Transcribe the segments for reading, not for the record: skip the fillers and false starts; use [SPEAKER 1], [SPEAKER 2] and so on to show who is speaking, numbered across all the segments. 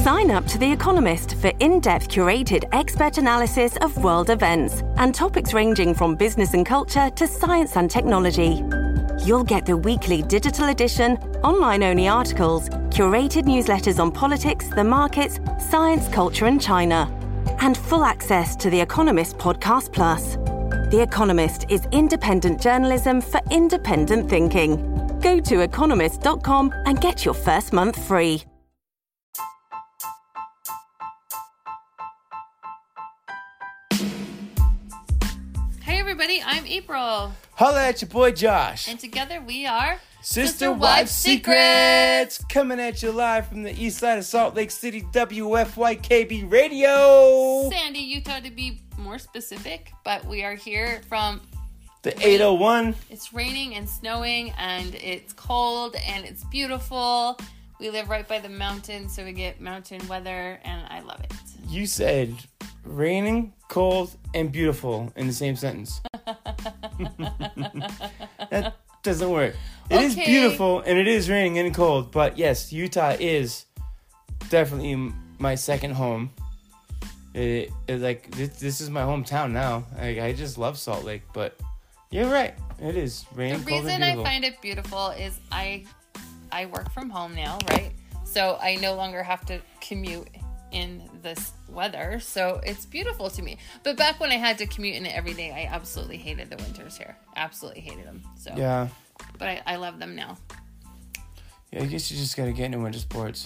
[SPEAKER 1] Sign up to The Economist for in-depth curated expert analysis of world events and topics ranging from business and culture to science and technology. You'll get the weekly digital edition, online-only articles, curated newsletters on politics, the markets, science, culture and China, and full access to The Economist Podcast Plus. The Economist is independent journalism for independent thinking. Go to economist.com and get your first month free.
[SPEAKER 2] Hey everybody, I'm April.
[SPEAKER 3] Holla at your boy Josh.
[SPEAKER 2] And together we are
[SPEAKER 3] Sister Wife Secrets. Coming at you live from the east side of Salt Lake City, WFYKB Radio.
[SPEAKER 2] Sandy, Utah to be more specific, but we are here from
[SPEAKER 3] the 801.
[SPEAKER 2] It's raining and snowing and it's cold and it's beautiful. We live right by the mountain, so we get mountain weather and I love it.
[SPEAKER 3] You said raining, cold, and beautiful in the same sentence. That doesn't work. It is beautiful and it is raining and cold, but yes, Utah is definitely my second home. This is my hometown now. I just love Salt Lake, but you're right. It is raining, cold, and beautiful.
[SPEAKER 2] The reason I find it beautiful is I work from home now, right? So I no longer have to commute in this weather, so it's beautiful to me. But back when I had to commute in it every day, I absolutely hated the winters here. Absolutely hated them. So
[SPEAKER 3] yeah,
[SPEAKER 2] but I love them now.
[SPEAKER 3] Yeah, I guess you just gotta get into winter sports.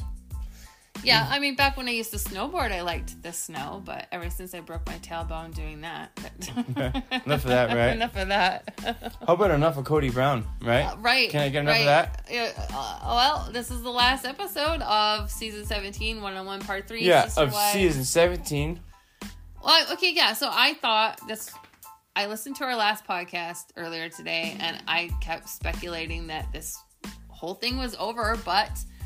[SPEAKER 2] Yeah, I mean, back when I used to snowboard, I liked the snow, but ever since I broke my tailbone doing that.
[SPEAKER 3] Enough of that, right?
[SPEAKER 2] Enough of that.
[SPEAKER 3] How about enough of Cody Brown, right?
[SPEAKER 2] Right.
[SPEAKER 3] Can I get enough of that?
[SPEAKER 2] Well, this is the last episode of Season 17, One-on-One Part 3.
[SPEAKER 3] Yeah, of Season 17.
[SPEAKER 2] Well, okay, yeah, so I thought this... I listened to our last podcast earlier today, and I kept speculating that this whole thing was over, but...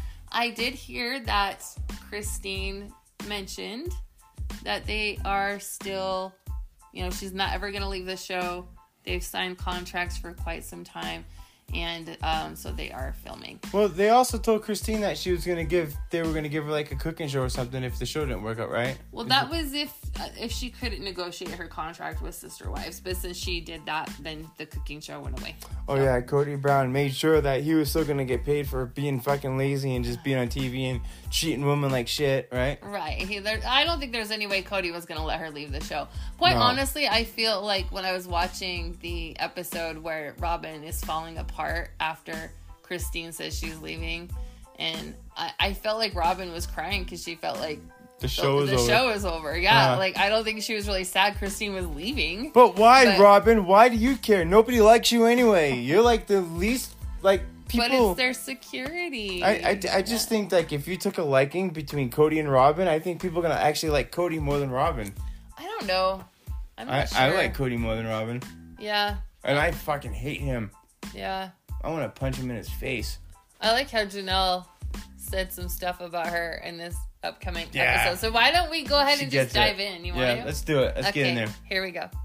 [SPEAKER 2] I did hear that Christine mentioned that they are still, she's not ever going to leave the show. They've signed contracts for quite some time. And so they are filming.
[SPEAKER 3] Well, they also told Christine that they were going to give her like a cooking show or something if the show didn't work out, right?
[SPEAKER 2] Well, that was if she couldn't negotiate her contract with Sister Wives. But since she did that, then the cooking show went away.
[SPEAKER 3] Oh, yeah. Cody Brown made sure that he was still going to get paid for being fucking lazy and just being on TV and treating women like shit, right?
[SPEAKER 2] Right. I don't think there's any way Cody was going to let her leave the show. Quite honestly, I feel like when I was watching the episode where Robin is falling apart after Christine says she's leaving, and I felt like Robin was crying because she felt like the show is over. Yeah, like I don't think she was really sad Christine was leaving.
[SPEAKER 3] But why, Robin? Why do you care? Nobody likes you anyway. You're like the least people.
[SPEAKER 2] But it's their security.
[SPEAKER 3] I just think like if you took a liking between Cody and Robin, I think people are gonna actually like Cody more than Robin.
[SPEAKER 2] I don't know. I'm not sure.
[SPEAKER 3] I like Cody more than Robin.
[SPEAKER 2] Yeah.
[SPEAKER 3] And I fucking hate him.
[SPEAKER 2] Yeah.
[SPEAKER 3] I want to punch him in his face.
[SPEAKER 2] I like how Janelle said some stuff about her in this upcoming episode. So why don't we go ahead and just dive in? You want to?
[SPEAKER 3] Let's do it. Let's get in there.
[SPEAKER 2] Here we go.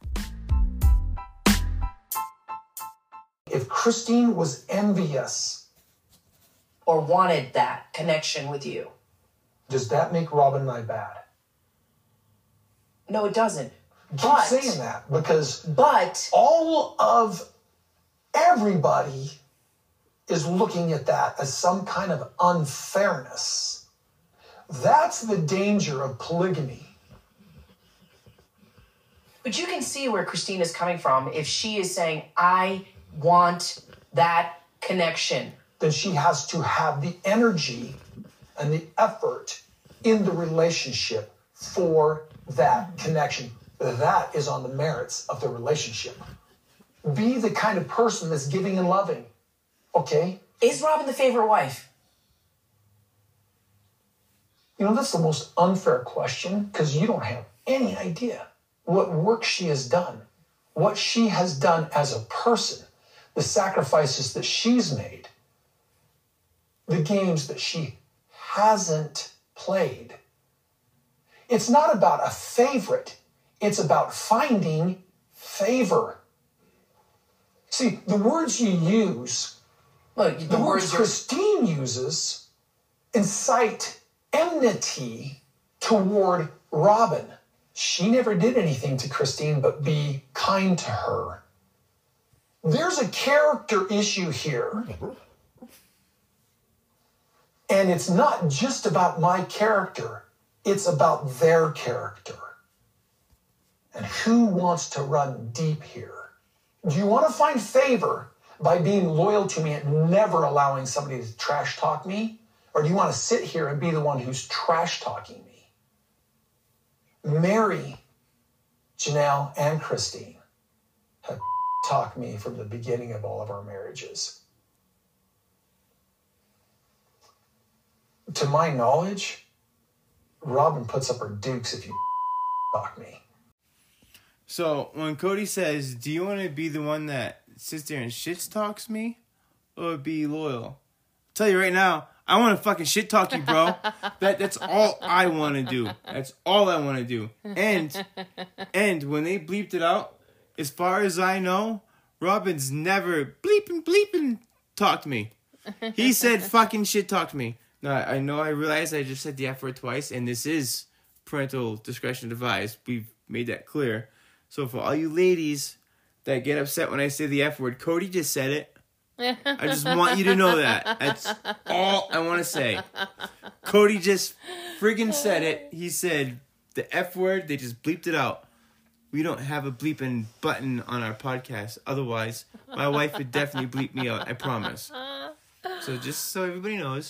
[SPEAKER 4] If Christine was envious
[SPEAKER 5] or wanted that connection with you,
[SPEAKER 4] does that make Robin and I bad?
[SPEAKER 5] No, it doesn't.
[SPEAKER 4] Keep saying that because
[SPEAKER 5] but
[SPEAKER 4] all of everybody is looking at that as some kind of unfairness. That's the danger of polygamy.
[SPEAKER 5] But you can see where Christine is coming from. If she is saying, I want that connection,
[SPEAKER 4] then she has to have the energy and the effort in the relationship for that connection. That is on the merits of the relationship. Be the kind of person that's giving and loving. Okay?
[SPEAKER 5] Is Robin the favorite wife?
[SPEAKER 4] That's the most unfair question because you don't have any idea what work she has done, what she has done as a person, the sacrifices that she's made, the games that she hasn't played. It's not about a favorite. It's about finding favor. See, the words you use, the words Christine uses, incite enmity toward Robin. She never did anything to Christine but be kind to her. There's a character issue here. And it's not just about my character. It's about their character. And who wants to run deep here? Do you want to find favor by being loyal to me and never allowing somebody to trash talk me? Or do you want to sit here and be the one who's trash talking me? Mary, Janelle, and Christine have talked me from the beginning of all of our marriages. To my knowledge, Robin puts up her dukes if you talk me.
[SPEAKER 3] So when Cody says, do you want to be the one that sits there and shit talks me or be loyal? I'll tell you right now, I want to fucking shit talk you, bro. That's all I want to do. That's all I want to do. And when they bleeped it out, as far as I know, Robin's never bleeping talked me. He said fucking shit talked me. Now, I realize I just said the F word twice, and this is parental discretion advised. We've made that clear. So for all you ladies that get upset when I say the F word, Cody just said it. I just want you to know that. That's all I want to say. Cody just friggin' said it. He said the F word, they just bleeped it out. We don't have a bleeping button on our podcast. Otherwise, my wife would definitely bleep me out, I promise. So just so everybody knows.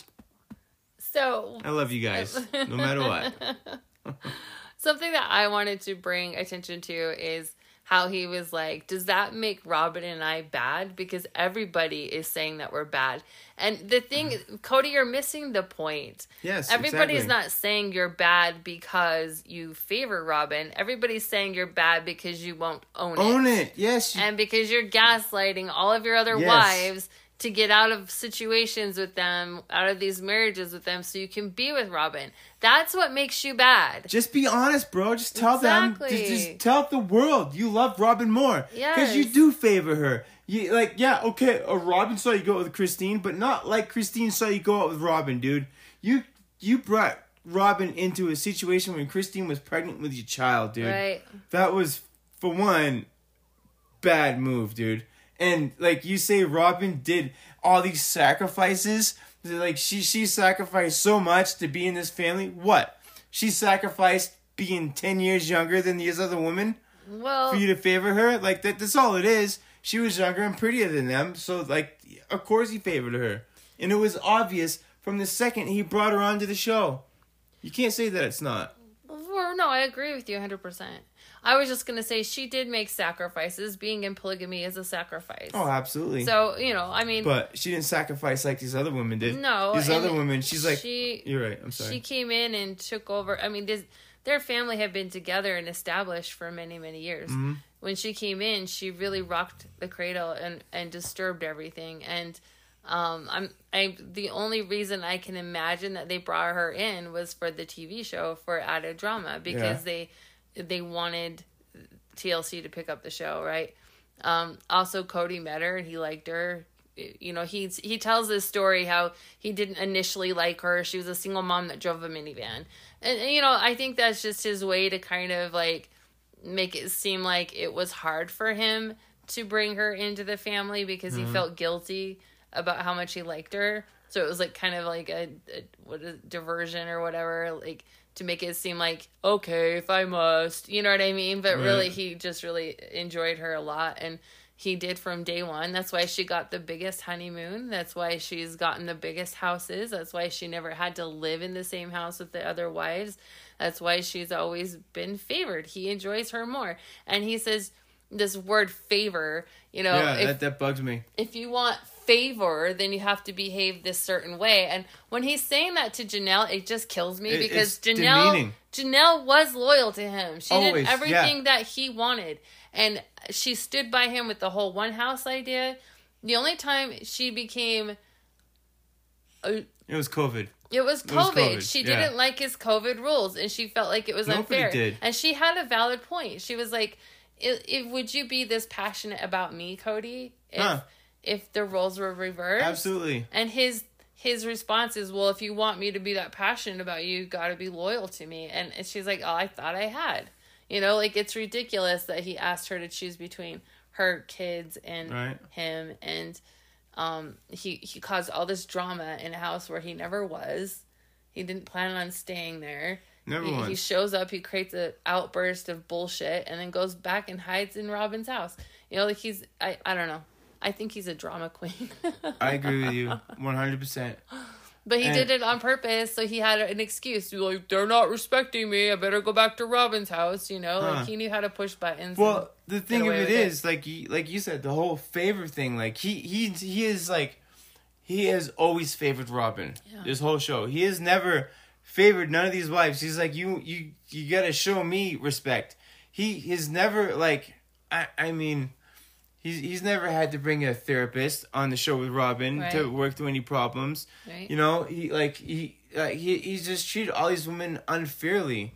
[SPEAKER 2] So
[SPEAKER 3] I love you guys, no matter what.
[SPEAKER 2] Something that I wanted to bring attention to is how he was like, does that make Robin and I bad? Because everybody is saying that we're bad. And the thing, Cody, you're missing the point.
[SPEAKER 3] Yes,
[SPEAKER 2] everybody
[SPEAKER 3] exactly.
[SPEAKER 2] is not saying you're bad because you favor Robin. Everybody's saying you're bad because you won't own it.
[SPEAKER 3] Own it, yes.
[SPEAKER 2] And because you're gaslighting all of your other
[SPEAKER 3] Yes.
[SPEAKER 2] wives to get out of situations with them, out of these marriages with them, so you can be with Robin. That's what makes you bad.
[SPEAKER 3] Just be honest, bro. Just tell them. Just tell the world you love Robin more.
[SPEAKER 2] Yes.
[SPEAKER 3] Because you do favor her. You okay, Robin saw you go out with Christine, but not like Christine saw you go out with Robin, dude. You brought Robin into a situation when Christine was pregnant with your child, dude.
[SPEAKER 2] Right.
[SPEAKER 3] That was, for one, bad move, dude. And like you say, Robin did all these sacrifices. Like she sacrificed so much to be in this family. What? She sacrificed being 10 years younger than these other women?
[SPEAKER 2] Well,
[SPEAKER 3] for you to favor her? Like that's all it is. She was younger and prettier than them, so like of course he favored her. And it was obvious from the second he brought her onto the show. You can't say that it's not.
[SPEAKER 2] Well, no, I agree with you 100%. I was just going to say she did make sacrifices. Being in polygamy is a sacrifice.
[SPEAKER 3] Oh, absolutely.
[SPEAKER 2] So, I mean...
[SPEAKER 3] But she didn't sacrifice like these other women did.
[SPEAKER 2] No.
[SPEAKER 3] These other women, she's like... You're right, I'm sorry.
[SPEAKER 2] She came in and took over... I mean, their family had been together and established for many, many years. Mm-hmm. When she came in, she really rocked the cradle and disturbed everything. And the only reason I can imagine that they brought her in was for the TV show, for added drama, because they wanted TLC to pick up the show, right? Also, Cody met her and he liked her. He tells this story how he didn't initially like her. She was a single mom that drove a minivan. And I think that's just his way to kind of like make it seem like it was hard for him to bring her into the family because he felt guilty about how much he liked her. So it was like kind of like a diversion or whatever, like to make it seem like, okay, if I must, you know what I mean? But really, he just really enjoyed her a lot. And he did from day one. That's why she got the biggest honeymoon. That's why she's gotten the biggest houses. That's why she never had to live in the same house with the other wives. That's why she's always been favored. He enjoys her more. And he says this word favor,
[SPEAKER 3] that bugs me.
[SPEAKER 2] If you want favor, then you have to behave this certain way. And when he's saying that to Janelle, it just kills me because Janelle was loyal to him. She did everything that he wanted. And she stood by him with the whole one house idea. The only time she became...
[SPEAKER 3] it was COVID.
[SPEAKER 2] It was COVID. She didn't like his COVID rules, and she felt like it was unfair.
[SPEAKER 3] Did.
[SPEAKER 2] And she had a valid point. She was like, would you be this passionate about me, Cody, if the roles were reversed?
[SPEAKER 3] Absolutely.
[SPEAKER 2] And his his response is, well, if you want me to be that passionate about you, you got to be loyal to me. And she's like, oh, I thought I had. You know, like, it's ridiculous that he asked her to choose between her kids and him. And he caused all this drama in a house where he never was. He didn't plan on staying there. He shows up, he creates an outburst of bullshit, and then goes back and hides in Robin's house. You know, like, I don't know. I think he's a drama queen.
[SPEAKER 3] I agree with you 100%.
[SPEAKER 2] But he did it on purpose, so he had an excuse. Like, they're not respecting me, I better go back to Robin's house, you know? Like, he knew how to push buttons.
[SPEAKER 3] Well, the thing of it is, like you said, the whole favor thing, like, he is, like, he has always favored Robin. Yeah. This whole show. He has never favored none of these wives. He's like, you gotta show me respect. He has never, like, I mean, he's never had to bring a therapist on the show with Robin to work through any problems. Right. You know, he's just treated all these women unfairly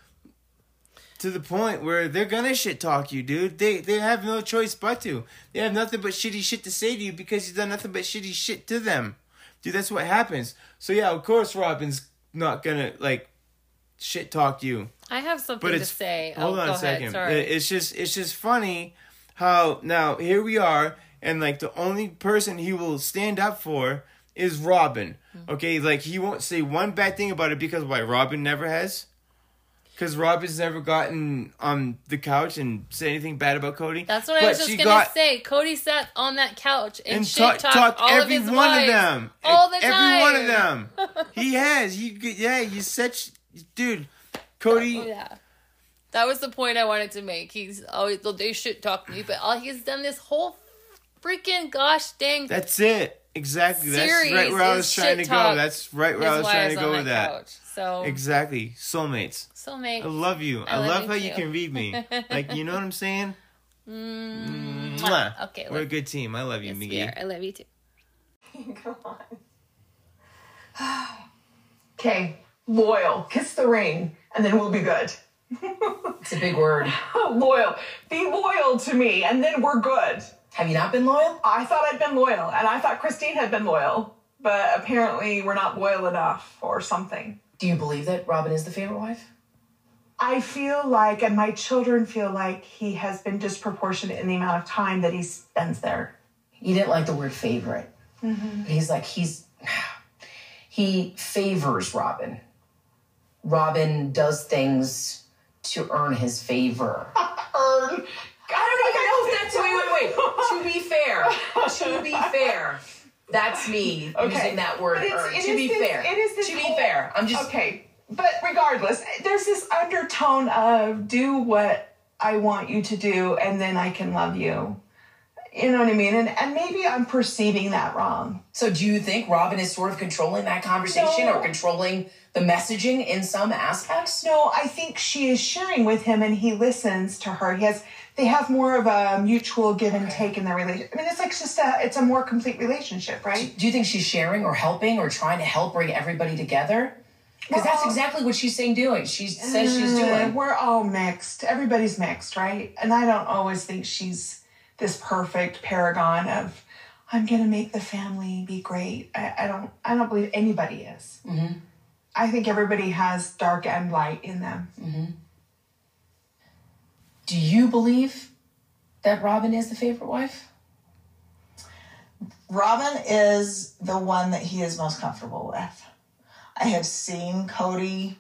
[SPEAKER 3] to the point where they're gonna shit talk you, dude. They have no choice but to. They have nothing but shitty shit to say to you because you've done nothing but shitty shit to them. Dude, that's what happens. So yeah, of course Robin's not gonna, like, shit talk you.
[SPEAKER 2] I have something to say.
[SPEAKER 3] Hold on a second. Sorry. It's just funny how now here we are, and, like, the only person he will stand up for is Robin. Mm-hmm. Okay, like, he won't say one bad thing about it because why? Robin never has. Because Robin's never gotten on the couch and said anything bad about Cody.
[SPEAKER 2] That's what I was just going to say. Cody sat on that couch and shit-talked all of his wives. Every one of them. All the time.
[SPEAKER 3] Every one of them. He has. He's such... Dude, Cody...
[SPEAKER 2] Oh, yeah. That was the point I wanted to make. He's always... They shit-talk me, but he's done this whole freaking gosh dang...
[SPEAKER 3] That's it. Exactly. That's right where I was trying to go. That's right where I was trying to go with that. Couch.
[SPEAKER 2] So
[SPEAKER 3] exactly. Soulmates.
[SPEAKER 2] I
[SPEAKER 3] love you. I love how you can read me. Like, you know what I'm saying? Mwah. Okay. We're a good team. I love you, Miggy.
[SPEAKER 2] Yeah, I love you too.
[SPEAKER 6] Come on. Okay. Loyal. Kiss the ring, and then we'll be good.
[SPEAKER 5] It's a big word.
[SPEAKER 6] Loyal. Be loyal to me, and then we're good.
[SPEAKER 5] Have you not been loyal?
[SPEAKER 6] I thought I'd been loyal, and I thought Christine had been loyal. But apparently we're not loyal enough or something.
[SPEAKER 5] Do you believe that Robin is the favorite wife?
[SPEAKER 6] I feel like, and my children feel like, he has been disproportionate in the amount of time that he spends there.
[SPEAKER 5] You didn't like the word favorite. Mm-hmm. But he's like, he favors Robin. Robin does things to earn his favor.
[SPEAKER 6] Earn?
[SPEAKER 5] I don't even know if that's... Wait. To be fair. That's me using that word. To be fair. I'm just...
[SPEAKER 6] Okay. But regardless, there's this undertone of do what I want you to do and then I can love you. You know what I mean? And maybe I'm perceiving that wrong.
[SPEAKER 5] So do you think Robin is sort of controlling that conversation or controlling the messaging in some aspects?
[SPEAKER 6] No, I think she is sharing with him and he listens to her. They have more of a mutual give and take in their relationship. I mean, it's like it's a more complete relationship, right?
[SPEAKER 5] Do you think she's sharing or helping or trying to help bring everybody together? Because that's exactly what she's saying doing. She says she's doing.
[SPEAKER 6] We're all mixed. Everybody's mixed, right? And I don't always think she's this perfect paragon of, I'm going to make the family be great. I don't believe anybody is. Mm-hmm. I think everybody has dark and light in them.
[SPEAKER 5] Mm-hmm. Do you believe that Robin is the favorite wife?
[SPEAKER 7] Robin is the one that he is most comfortable with. I have seen Cody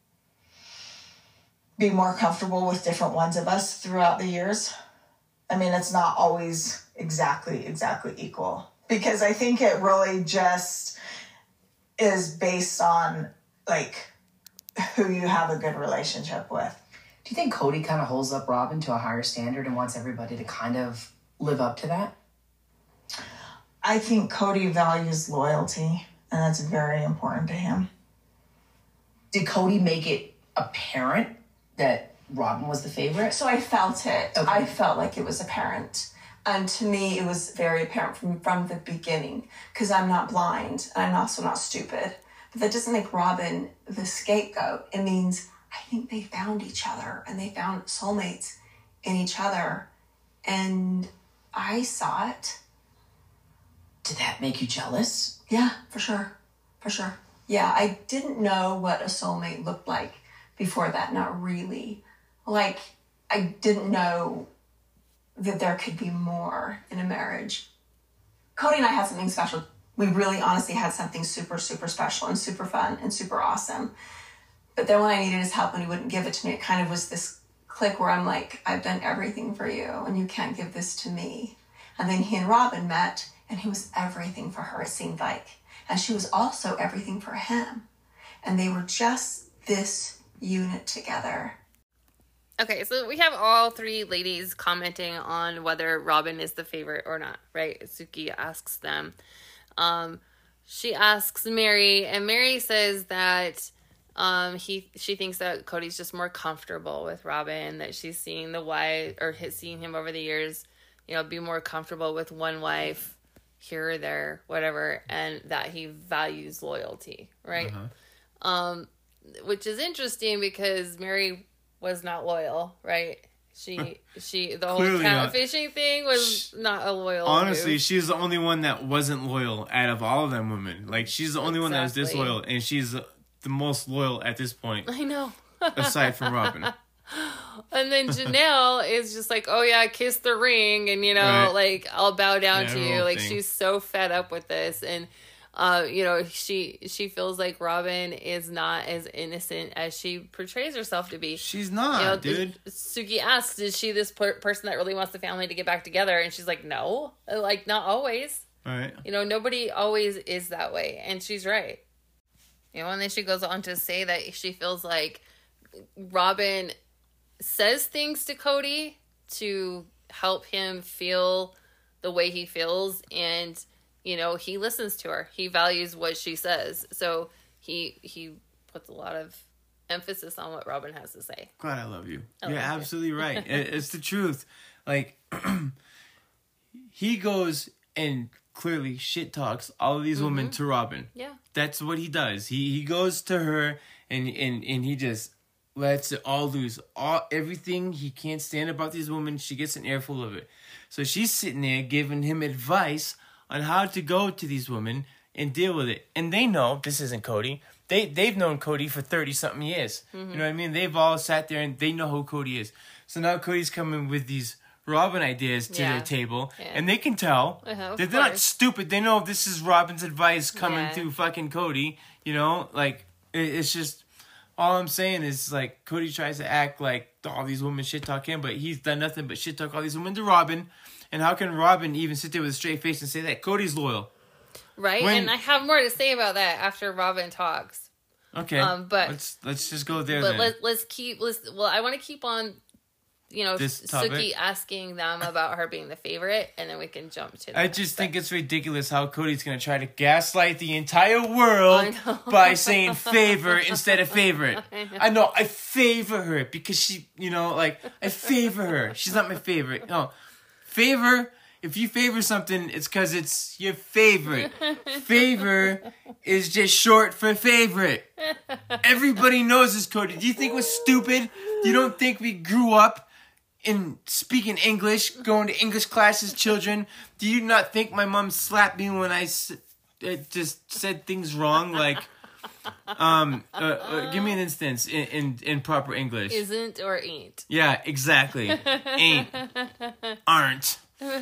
[SPEAKER 7] be more comfortable with different ones of us throughout the years. I mean, it's not always exactly equal. Because I think it really just is based on, like, who you have a good relationship with.
[SPEAKER 5] Do you think Cody kind of holds up Robin to a higher standard and wants everybody to kind of live up to that?
[SPEAKER 7] I think Cody values loyalty, and that's very important to him.
[SPEAKER 5] Did Cody make it apparent that Robin was the favorite?
[SPEAKER 8] So I felt it.
[SPEAKER 5] Okay.
[SPEAKER 8] I felt like it was apparent. And to me, it was very apparent from the beginning, because I'm not blind, and I'm also not stupid. But that doesn't make Robin the scapegoat. It means I think they found each other, and they found soulmates in each other. And I saw it.
[SPEAKER 5] Did that make you jealous?
[SPEAKER 8] Yeah, for sure. For sure. Yeah, I didn't know what a soulmate looked like before that. Not really. Like, I didn't know that there could be more in a marriage. Cody and I had something special. We really honestly had something super, super special and super fun and super awesome. But then when I needed his help and he wouldn't give it to me, it kind of was this click where I'm like, I've done everything for you and you can't give this to me. And then he and Robin met and he was everything for her, it seemed like. And she was also everything for him. And they were just this unit together.
[SPEAKER 2] Okay, so we have all three ladies commenting on whether Robin is the favorite or not, right? Suki asks them. She asks Mary, and Mary says that she thinks that Cody's just more comfortable with Robin, that she's seeing seeing him over the years, be more comfortable with one wife here or there, whatever, and that he values loyalty, right? Which is interesting because Mary was not loyal, right? The whole catfishing thing was not a loyal
[SPEAKER 3] Honestly,
[SPEAKER 2] move.
[SPEAKER 3] she's the only one that wasn't loyal out of all of them women. Like, she's the only one that was disloyal, and she's the most loyal at this point.
[SPEAKER 2] I know.
[SPEAKER 3] Aside from Robin.
[SPEAKER 2] And then Janelle is just like, oh yeah, kiss the ring, and like, I'll bow down to you. Like, she's so fed up with this, and she feels like Robin is not as innocent as she portrays herself to be.
[SPEAKER 3] She's not, dude.
[SPEAKER 2] Suki asks, is she this person that really wants the family to get back together? And she's like, no, like, not always.
[SPEAKER 3] Right.
[SPEAKER 2] Nobody always is that way, and she's right. And then she goes on to say that she feels like Robin says things to Cody to help him feel the way he feels, and he listens to her. He values what she says. So he puts a lot of emphasis on what Robin has to say.
[SPEAKER 3] God, I love you. You're absolutely right. It's the truth. Like, he goes and clearly shit talks all of these women to Robin.
[SPEAKER 2] Yeah.
[SPEAKER 3] That's what he does. He goes to her and he just lets it all loose. Everything he can't stand about these women, she gets an earful of it. So she's sitting there giving him advice on how to go to these women and deal with it. And they know this isn't Cody. They've known Cody for 30-something years. You know what I mean? They've all sat there and they know who Cody is. So now Cody's coming with these Robin ideas to their table. Yeah. And they can tell. They're not stupid. They know this is Robin's advice coming to fucking Cody. Like, it's just... All I'm saying is, like, Cody tries to act like all these women shit talk him, but he's done nothing but shit talk all these women to Robin. And how can Robin even sit there with a straight face and say that Cody's loyal?
[SPEAKER 2] Right, and I have more to say about that after Robin talks.
[SPEAKER 3] Okay, but let's just go there.
[SPEAKER 2] But
[SPEAKER 3] then.
[SPEAKER 2] I want to keep on, Suki asking them about her being the favorite, and then we can jump to.
[SPEAKER 3] I just think it's ridiculous how Cody's gonna try to gaslight the entire world by saying favor instead of favorite. I know I favor her because she, I favor her. She's not my favorite. No, favor. If you favor something, it's because it's your favorite. Favor is just short for favorite. Everybody knows this, Cody. Do you think we're stupid? You don't think we grew up in speaking English, going to English classes, children? Do you not think my mom slapped me when I just said things wrong? Like, give me an instance in proper English.
[SPEAKER 2] Isn't or ain't.
[SPEAKER 3] Yeah, exactly. Ain't. Aren't.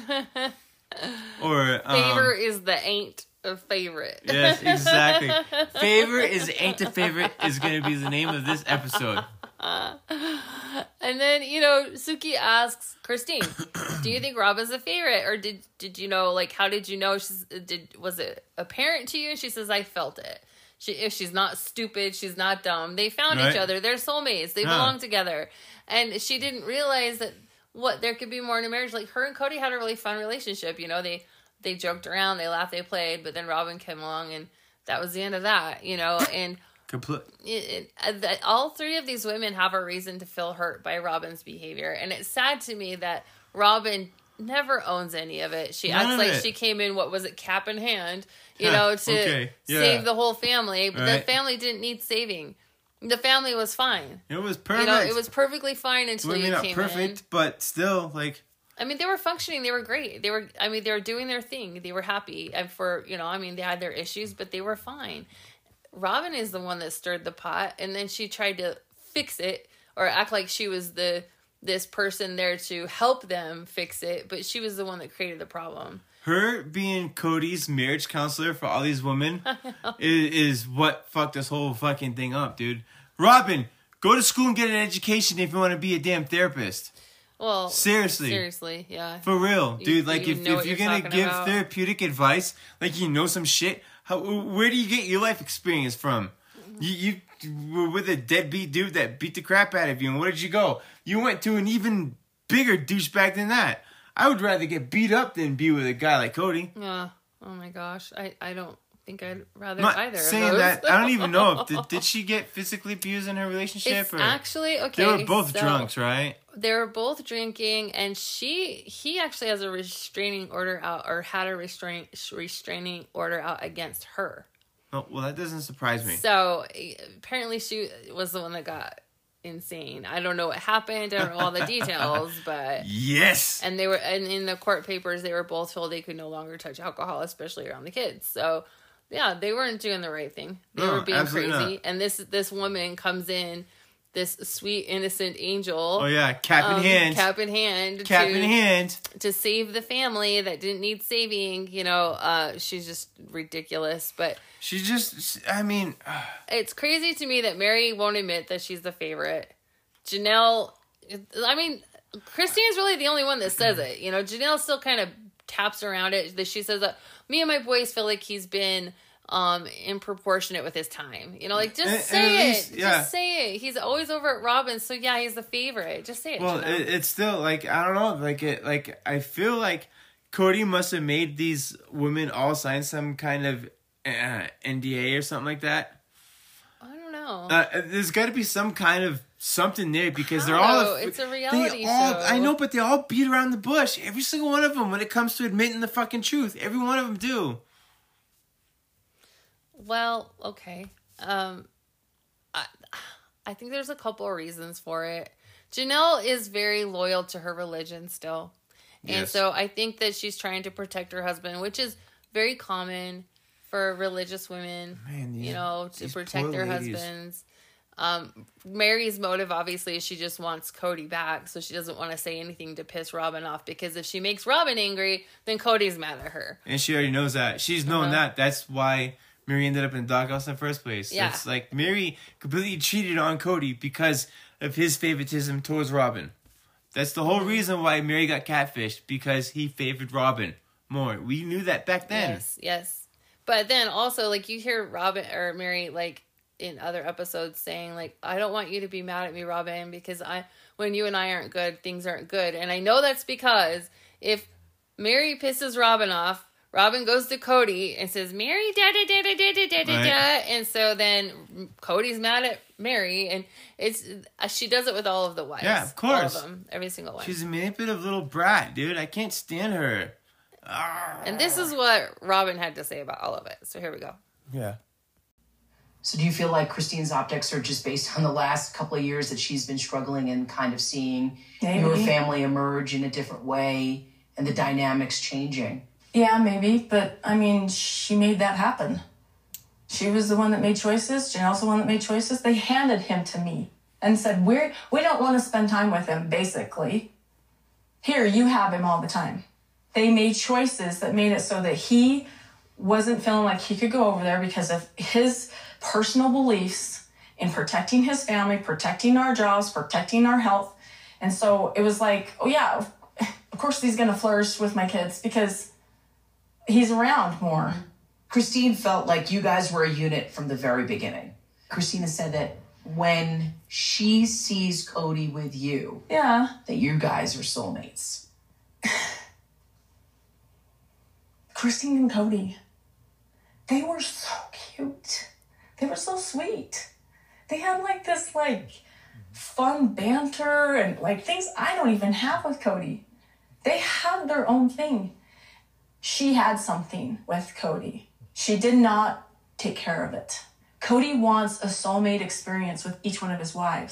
[SPEAKER 3] Or
[SPEAKER 2] favor is the ain't of favorite.
[SPEAKER 3] Yes, exactly. Favor is ain't a favorite is going to be the name of this episode.
[SPEAKER 2] And then, Suki asks Christine, do you think Robin's a favorite? Or did you know, like, how did you know? Was it apparent to you? And she says, I felt it. If she's not stupid, she's not dumb. They found each other. They're soulmates. They belong together. And she didn't realize that there could be more in a marriage. Like, her and Cody had a really fun relationship. They joked around, they laughed, they played, but then Robin came along and that was the end of that, and all three of these women have a reason to feel hurt by Robin's behavior. And it's sad to me that Robin never owns any of it. She acts like she came in, cap in hand, to save the whole family, but the family didn't need saving. The family was fine.
[SPEAKER 3] It was perfect.
[SPEAKER 2] It was perfectly fine until you came in.
[SPEAKER 3] Not perfect, but still, like...
[SPEAKER 2] I mean, they were functioning. They were great. They were doing their thing. They were happy. And they had their issues, but they were fine. Robin is the one that stirred the pot, and then she tried to fix it or act like she was this person there to help them fix it, but she was the one that created the problem.
[SPEAKER 3] Her being Cody's marriage counselor for all these women is what fucked this whole fucking thing up, dude. Robin, go to school and get an education if you want to be a damn therapist.
[SPEAKER 2] Well, seriously, yeah.
[SPEAKER 3] For real, dude. Like, if you're going to give therapeutic advice, like, you know some shit, where do you get your life experience from? You were with a deadbeat dude that beat the crap out of you, and where did you go? You went to an even bigger douchebag than that. I would rather get beat up than be with a guy like Cody.
[SPEAKER 2] Yeah. Oh, my gosh. I don't think I'd rather
[SPEAKER 3] Not
[SPEAKER 2] either
[SPEAKER 3] saying
[SPEAKER 2] of those.
[SPEAKER 3] That. I don't even know. Did she get physically abused in her relationship?
[SPEAKER 2] It's actually, okay.
[SPEAKER 3] They were both drunks, right?
[SPEAKER 2] They were both drinking, and he actually has a restraining order out, or had a restraining order out against her.
[SPEAKER 3] Oh, well, that doesn't surprise me.
[SPEAKER 2] So, apparently she was the one that got insane. I don't know what happened. I don't know all the details, but...
[SPEAKER 3] Yes!
[SPEAKER 2] And in the court papers, they were both told they could no longer touch alcohol, especially around the kids. So, yeah, they weren't doing the right thing. They were being crazy. Not. And this woman comes in, this sweet, innocent angel.
[SPEAKER 3] Oh, yeah, cap in hand.
[SPEAKER 2] Cap in hand. To save the family that didn't need saving. She's just ridiculous, but...
[SPEAKER 3] She just, I mean...
[SPEAKER 2] It's crazy to me that Mary won't admit that she's the favorite. Janelle, I mean, Christine's really the only one that says it. Janelle still kind of taps around it. That she says that, me and my boys feel like he's been improportionate with his time. Just say it. Yeah. Just say it. He's always over at Robin, so yeah, he's the favorite. Just say it.
[SPEAKER 3] Well, it's still, I don't know. I feel like Cody must have made these women all sign some kind of NDA or something like that.
[SPEAKER 2] I don't know.
[SPEAKER 3] There's got to be some kind of something there because they're all...
[SPEAKER 2] It's a reality show.
[SPEAKER 3] I know, but they all beat around the bush. Every single one of them when it comes to admitting the fucking truth. Every one of them do.
[SPEAKER 2] Well, okay. I think there's a couple of reasons for it. Janelle is very loyal to her religion still. And
[SPEAKER 3] yes.
[SPEAKER 2] So I think that she's trying to protect her husband, which is very common for religious women, to protect their husbands. Mary's motive, obviously, is she just wants Cody back, so she doesn't want to say anything to piss Robin off, because if she makes Robin angry, then Cody's mad at her.
[SPEAKER 3] And she already knows that. She's known that. That's why Mary ended up in the doghouse in the first place.
[SPEAKER 2] Yeah.
[SPEAKER 3] It's like Mary completely cheated on Cody because of his favoritism towards Robin. That's the whole reason why Mary got catfished, because he favored Robin more. We knew that back then.
[SPEAKER 2] Yes. But then also, you hear Robin or Mary, in other episodes saying, I don't want you to be mad at me, Robin, because when you and I aren't good, things aren't good. And I know that's because if Mary pisses Robin off, Robin goes to Cody and says, Mary, da-da-da-da-da-da-da-da. Right. And so then Cody's mad at Mary, and she does it with all of the wives.
[SPEAKER 3] Yeah, of course.
[SPEAKER 2] All of them, every single one.
[SPEAKER 3] She's a manipulative little brat, dude. I can't stand her.
[SPEAKER 2] And this is what Robin had to say about all of it. So here we go.
[SPEAKER 3] Yeah.
[SPEAKER 5] So do you feel like Christine's optics are just based on the last couple of years that she's been struggling and kind of seeing your family emerge in a different way and the dynamics changing?
[SPEAKER 6] Yeah, maybe. But, she made that happen. She was the one that made choices. Janelle's the one that made choices. They handed him to me and said, we don't want to spend time with him, basically. Here, you have him all the time. They made choices that made it so that he wasn't feeling like he could go over there because of his personal beliefs in protecting his family, protecting our jobs, protecting our health. And so it was like, oh yeah, of course he's going to flourish with my kids because he's around more.
[SPEAKER 5] Christine felt like you guys were a unit from the very beginning. Christina said that when she sees Cody with you, that you guys are soulmates.
[SPEAKER 6] Christine and Cody, they were so cute. They were so sweet. They had this fun banter and things I don't even have with Cody. They had their own thing. She had something with Cody. She did not take care of it. Cody wants a soulmate experience with each one of his wives.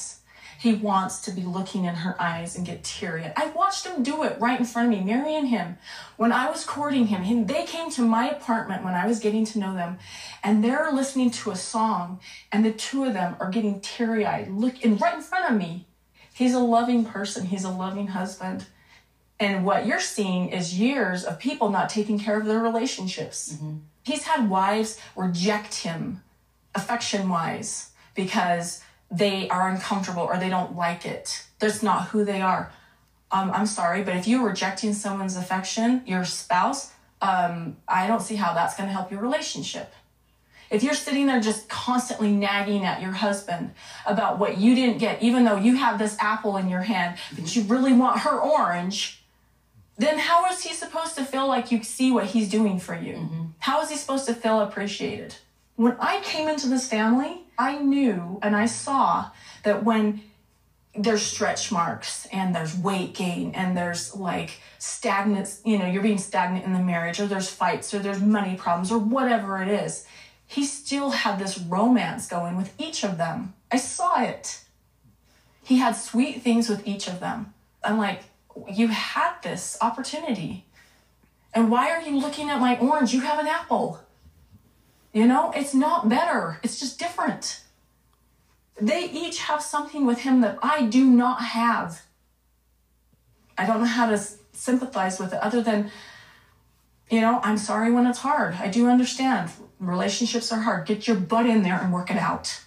[SPEAKER 9] He wants to be looking in her eyes and get teary-eyed. I watched him do it right in front of me, Mary and him. When I was courting him, they came to my apartment when I was getting to know them, and they're listening to a song, and the two of them are getting teary-eyed, looking right in front of me. He's a loving person. He's a loving husband. And what you're seeing is years of people not taking care of their relationships. Mm-hmm. He's had wives reject him affection-wise because they are uncomfortable or they don't like it. That's not who they are. I'm sorry, but if you're rejecting someone's affection, your spouse, I don't see how that's going to help your relationship. If you're sitting there just constantly nagging at your husband about what you didn't get, even though you have this apple in your hand, but you really want her orange, then how is he supposed to feel like you see what he's doing for you? Mm-hmm. How is he supposed to feel appreciated? When I came into this family, I knew and I saw that when there's stretch marks and there's weight gain and there's like stagnant, you're being stagnant in the marriage, or there's fights or there's money problems or whatever it is, he still had this romance going with each of them. I saw it. He had sweet things with each of them. I'm like, you had this opportunity. And why are you looking at my orange? You have an apple. It's not better. It's just different. They each have something with him that I do not have. I don't know how to sympathize with it other than, I'm sorry when it's hard. I do understand. Relationships are hard. Get your butt in there and work it out.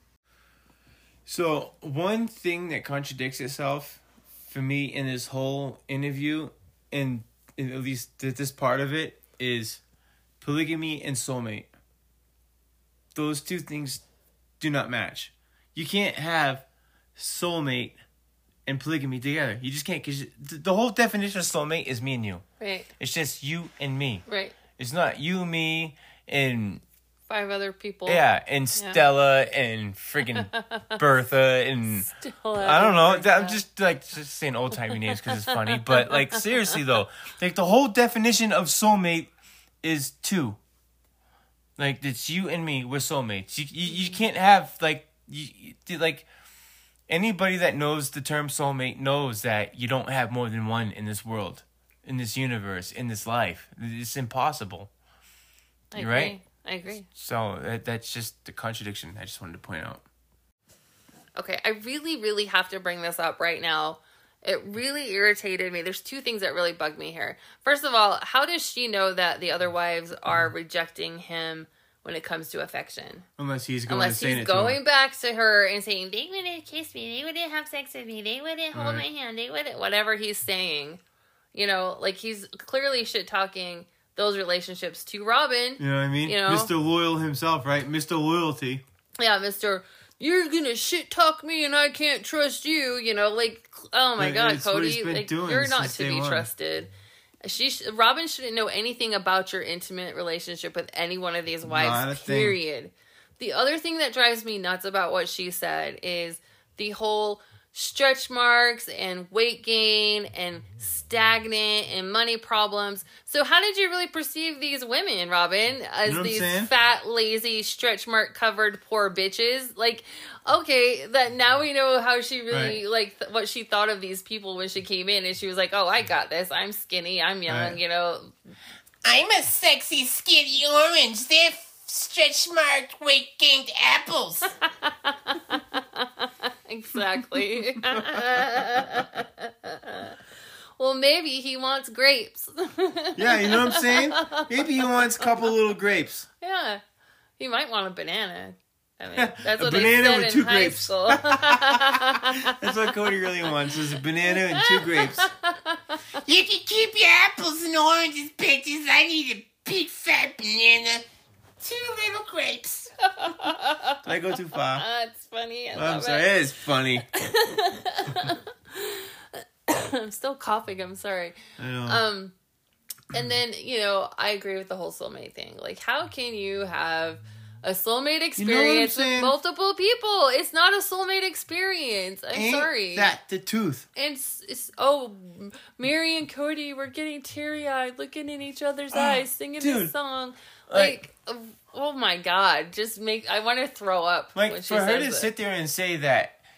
[SPEAKER 3] So one thing that contradicts itself for me in this whole interview, and at least this part of it, is polygamy and soulmate. Those two things do not match. You can't have soulmate and polygamy together. You just can't, because the whole definition of soulmate is me and you.
[SPEAKER 2] Right.
[SPEAKER 3] It's just you and me.
[SPEAKER 2] Right.
[SPEAKER 3] It's not you, me, and
[SPEAKER 2] 5 other people.
[SPEAKER 3] Yeah, and Stella and friggin' Bertha and
[SPEAKER 2] Stella,
[SPEAKER 3] I don't know. I'm just saying old timey names because it's funny. But seriously though, the whole definition of soulmate is 2. It's you and me. We're soulmates. You can't have anybody that knows the term soulmate knows that you don't have more than one in this world, in this universe, in this life. It's impossible. You're right.
[SPEAKER 2] I agree.
[SPEAKER 3] So that's just the contradiction I just wanted to point out.
[SPEAKER 2] Okay, I really, really have to bring this up right now. It really irritated me. There's 2 things that really bugged me here. First of all, how does she know that the other wives are rejecting him when it comes to affection?
[SPEAKER 3] Unless he's going
[SPEAKER 2] back to her and saying, they wouldn't kiss me, they wouldn't have sex with me, they wouldn't hold my hand, they wouldn't, whatever he's saying. He's clearly shit-talking those relationships to Robin.
[SPEAKER 3] You know what I mean? Mr. Loyal himself, right? Mr. Loyalty.
[SPEAKER 2] Yeah, Mr. You're gonna shit talk me and I can't trust you. Oh my God, Cody, you're not to be trusted. Robin shouldn't know anything about your intimate relationship with any one of these wives, period. The other thing that drives me nuts about what she said is the whole stretch marks and weight gain and stagnant and money problems. So how did you really perceive these women, Robin, as these fat, lazy, stretch mark covered poor bitches? Okay, that now we know how she really what she thought of these people when she came in, and she was like, "Oh, I got this. I'm skinny. I'm young.
[SPEAKER 10] I'm a sexy, skinny orange. They're stretch marked, weight gained apples."
[SPEAKER 2] Exactly. Well, maybe he wants grapes.
[SPEAKER 3] Yeah, you know what I'm saying? Maybe he wants a couple little grapes.
[SPEAKER 2] Yeah. He might want a banana. That's what
[SPEAKER 3] they said
[SPEAKER 2] in
[SPEAKER 3] 2
[SPEAKER 2] high
[SPEAKER 3] grapes.
[SPEAKER 2] school.
[SPEAKER 3] That's what Cody really wants, is a banana and 2 grapes.
[SPEAKER 10] You can keep your apples and oranges, bitches. I need a big fat banana. 2 little grapes.
[SPEAKER 3] Did I go too far?
[SPEAKER 2] It's funny.
[SPEAKER 3] I'm sorry. It is funny.
[SPEAKER 2] I'm still coughing. I'm sorry.
[SPEAKER 3] I know.
[SPEAKER 2] And then, I agree with the whole soulmate thing. How can you have a soulmate experience with multiple people? It's not a soulmate experience. I'm sorry.
[SPEAKER 3] That the truth.
[SPEAKER 2] And Mary and Cody were getting teary-eyed, looking in each other's eyes, singing this song. Oh my God! I want to throw up.
[SPEAKER 3] For her to sit there and say that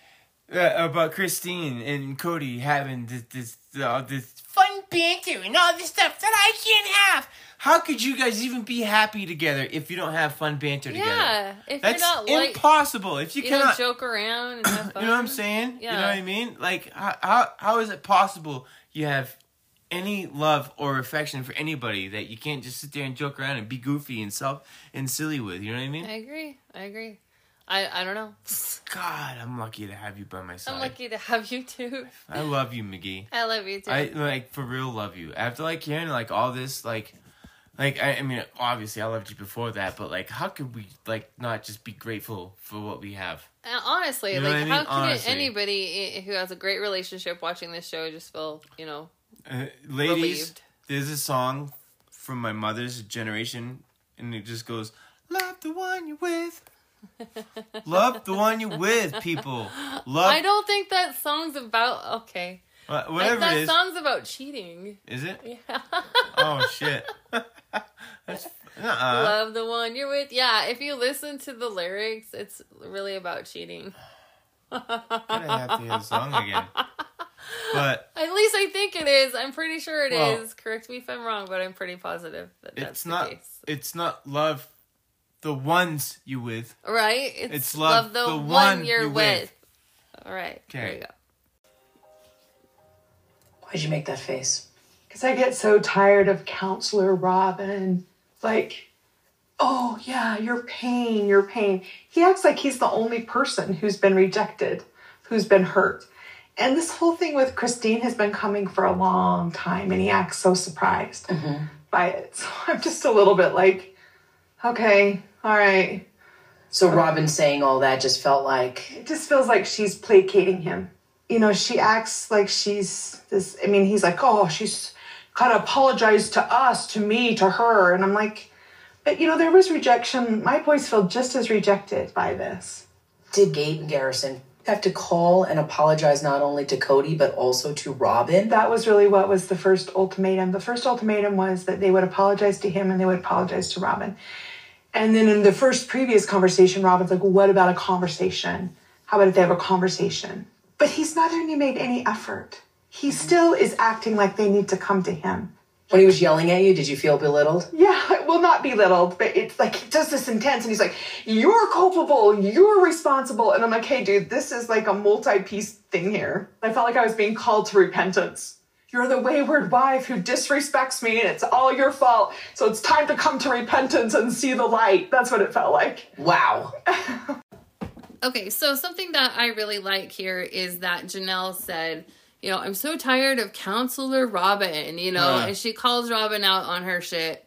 [SPEAKER 3] about Christine and Cody having this
[SPEAKER 10] fun banter and all this stuff that I can't have.
[SPEAKER 3] How could you guys even be happy together if you don't have fun banter together?
[SPEAKER 2] Yeah, if
[SPEAKER 3] that's
[SPEAKER 2] you're not like
[SPEAKER 3] impossible. If you cannot
[SPEAKER 2] joke around and have fun.
[SPEAKER 3] You know what I'm saying?
[SPEAKER 2] Yeah.
[SPEAKER 3] You know what I mean? Like, how is it possible you have any love or affection for anybody that you can't just sit there and joke around and be goofy and silly with? You know what I mean?
[SPEAKER 2] I agree. I don't know.
[SPEAKER 3] God, I'm lucky to have you by my side.
[SPEAKER 2] I'm lucky to have you too.
[SPEAKER 3] I love you, McGee.
[SPEAKER 2] I love you too.
[SPEAKER 3] I like for real love you. After like hearing like all this I mean, obviously I loved you before that, but like, how could we like not just be grateful for what we have?
[SPEAKER 2] Honestly,
[SPEAKER 3] you know
[SPEAKER 2] like, how can
[SPEAKER 3] anybody
[SPEAKER 2] who has a great relationship watching this show just feel,
[SPEAKER 3] ladies,
[SPEAKER 2] relieved?
[SPEAKER 3] There's a song from my mother's generation, and it just goes, "Love the one you're with." Love the one you're with, people.
[SPEAKER 2] I don't think that song's about. Okay.
[SPEAKER 3] Whatever it is.
[SPEAKER 2] That song's about cheating.
[SPEAKER 3] Is it?
[SPEAKER 2] Yeah.
[SPEAKER 3] Oh shit. That's
[SPEAKER 2] Love the one you're with. Yeah, if you listen to the lyrics, it's really about cheating.
[SPEAKER 3] Gonna have to hear the song again. But
[SPEAKER 2] at least I think it is. I'm pretty sure it is. Correct me if I'm wrong, but I'm pretty positive that that's the case.
[SPEAKER 3] It's not love the ones you with.
[SPEAKER 2] Right?
[SPEAKER 3] It's love
[SPEAKER 2] the
[SPEAKER 3] one
[SPEAKER 2] you're with. All right.
[SPEAKER 3] Okay.
[SPEAKER 2] There you go.
[SPEAKER 5] Why'd you make that face?
[SPEAKER 6] Because I get so tired of Counselor Robin. Like, oh, yeah, your pain. He acts like he's the only person who's been rejected, who's been hurt. And this whole thing with Christine has been coming for a long time, and he acts so surprised by it. So I'm just a little bit like, okay, all right.
[SPEAKER 5] So Robin saying all that just felt like...
[SPEAKER 6] It just feels like she's placating him. You know, she acts like she's this... I mean, he's like, oh, she's got to apologize to us, to me, to her. And I'm like, but, there was rejection. My boys feel just as rejected by this.
[SPEAKER 5] Did Gabe and Garrison have to call and apologize not only to Cody, but also to Robin?
[SPEAKER 6] That was really what was the first ultimatum. The first ultimatum was that they would apologize to him and they would apologize to Robin. And then in the previous conversation, Robin's like, well, what about a conversation? How about if they have a conversation? But he's not only made any effort. He still is acting like they need to come to him.
[SPEAKER 5] When he was yelling at you, did you feel belittled?
[SPEAKER 6] Yeah, well, not belittled, but it's like he does this intense, and he's like, you're culpable, you're responsible. And I'm like, hey, dude, this is like a multi-piece thing here. I felt like I was being called to repentance. You're the wayward wife who disrespects me, and it's all your fault. So it's time to come to repentance and see the light. That's what it felt like.
[SPEAKER 5] Wow.
[SPEAKER 2] Okay, so something that I really like here is that Janelle said, I'm so tired of Counselor Robin, and she calls Robin out on her shit,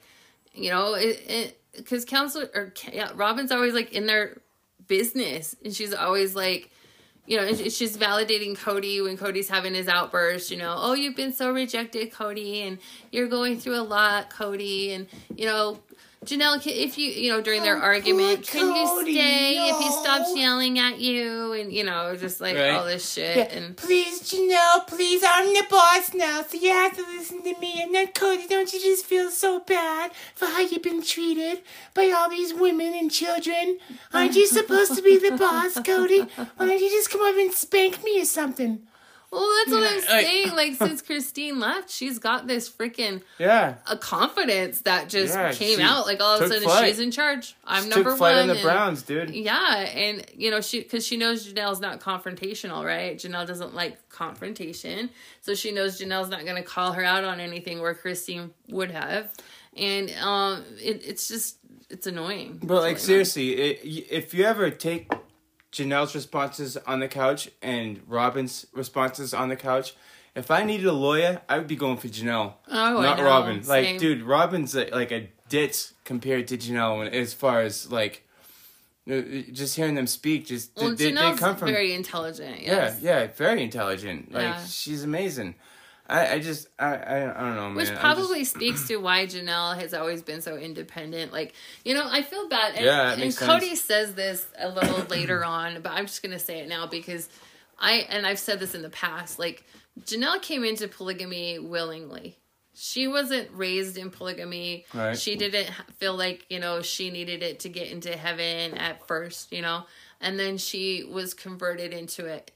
[SPEAKER 2] because Robin's always like in their business, and she's always like, she's validating Cody when Cody's having his outburst, oh, you've been so rejected, Cody, and you're going through a lot, Cody, and, Janelle, if you, during their argument, can you stay if he stops yelling at you? And, just like all this shit.
[SPEAKER 10] Yeah.
[SPEAKER 2] And
[SPEAKER 10] please, Janelle, please, I'm the boss now, so you have to listen to me. And then, Cody, don't you just feel so bad for how you've been treated by all these women and children? Aren't you supposed to be the boss, Cody? Why don't you just come over and spank me or something?
[SPEAKER 2] Well, that's what I'm saying. Like, since Christine left, she's got this freaking a confidence that just came out. Like, all of a sudden, she's in charge. I'm number one.
[SPEAKER 3] Took flight on the Browns, dude.
[SPEAKER 2] Yeah, and, because she knows Janelle's not confrontational, right? Janelle doesn't like confrontation. So she knows Janelle's not going to call her out on anything where Christine would have. And it's annoying.
[SPEAKER 3] But, like, seriously, if you ever take Janelle's responses on the couch and Robin's responses on the couch, if I needed a lawyer, I would be going for Janelle, not Robin. Same. Like, dude, Robin's like a ditz compared to Janelle as far as like just hearing them speak. They come from
[SPEAKER 2] very intelligent. Yes.
[SPEAKER 3] Yeah, very intelligent. Like she's amazing. I don't know, man.
[SPEAKER 2] Which probably speaks to why Janelle has always been so independent. Like, I feel bad. And Cody says this a little later on, but I'm just going to say it now because I've said this in the past. Like, Janelle came into polygamy willingly. She wasn't raised in polygamy. Right. She didn't feel like, she needed it to get into heaven at first, and then she was converted into it.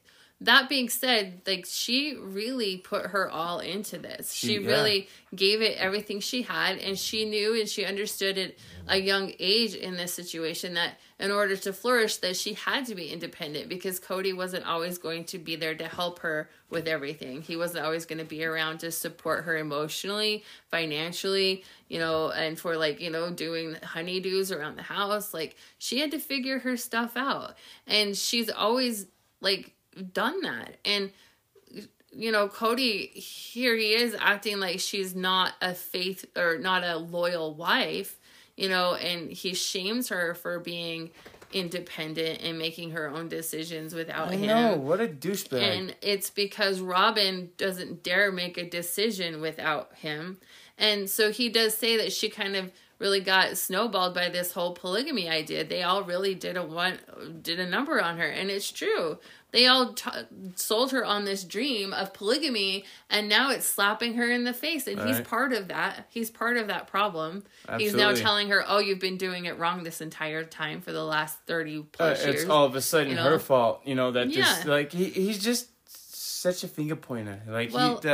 [SPEAKER 2] that being said, like, she really put her all into this. She really gave it everything she had, and she knew and she understood at a young age in this situation that in order to flourish, that she had to be independent, because Cody wasn't always going to be there to help her with everything. He wasn't always going to be around to support her emotionally, financially, you know, and for, like, you know, doing honeydews around the house. Like, she had to figure her stuff out, and she's always, like, done that. And, you know, Cody, here he is acting like she's not a faith or not a loyal wife, you know, and he shames her for being independent and making her own decisions without him.
[SPEAKER 3] I know, what a douchebag.
[SPEAKER 2] And it's because Robin doesn't dare make a decision without him. And so he does say that she kind of really got snowballed by this whole polygamy idea. They all really did a number on her, and it's true. They all sold her on this dream of polygamy, and now it's slapping her in the face, and he's part of that. He's part of that problem. Absolutely. He's now telling her, oh, you've been doing it wrong this entire time for the last 30 plus years.
[SPEAKER 3] It's all of a sudden, you know, her fault, you know, that just, like, he's just such a finger pointer. Like,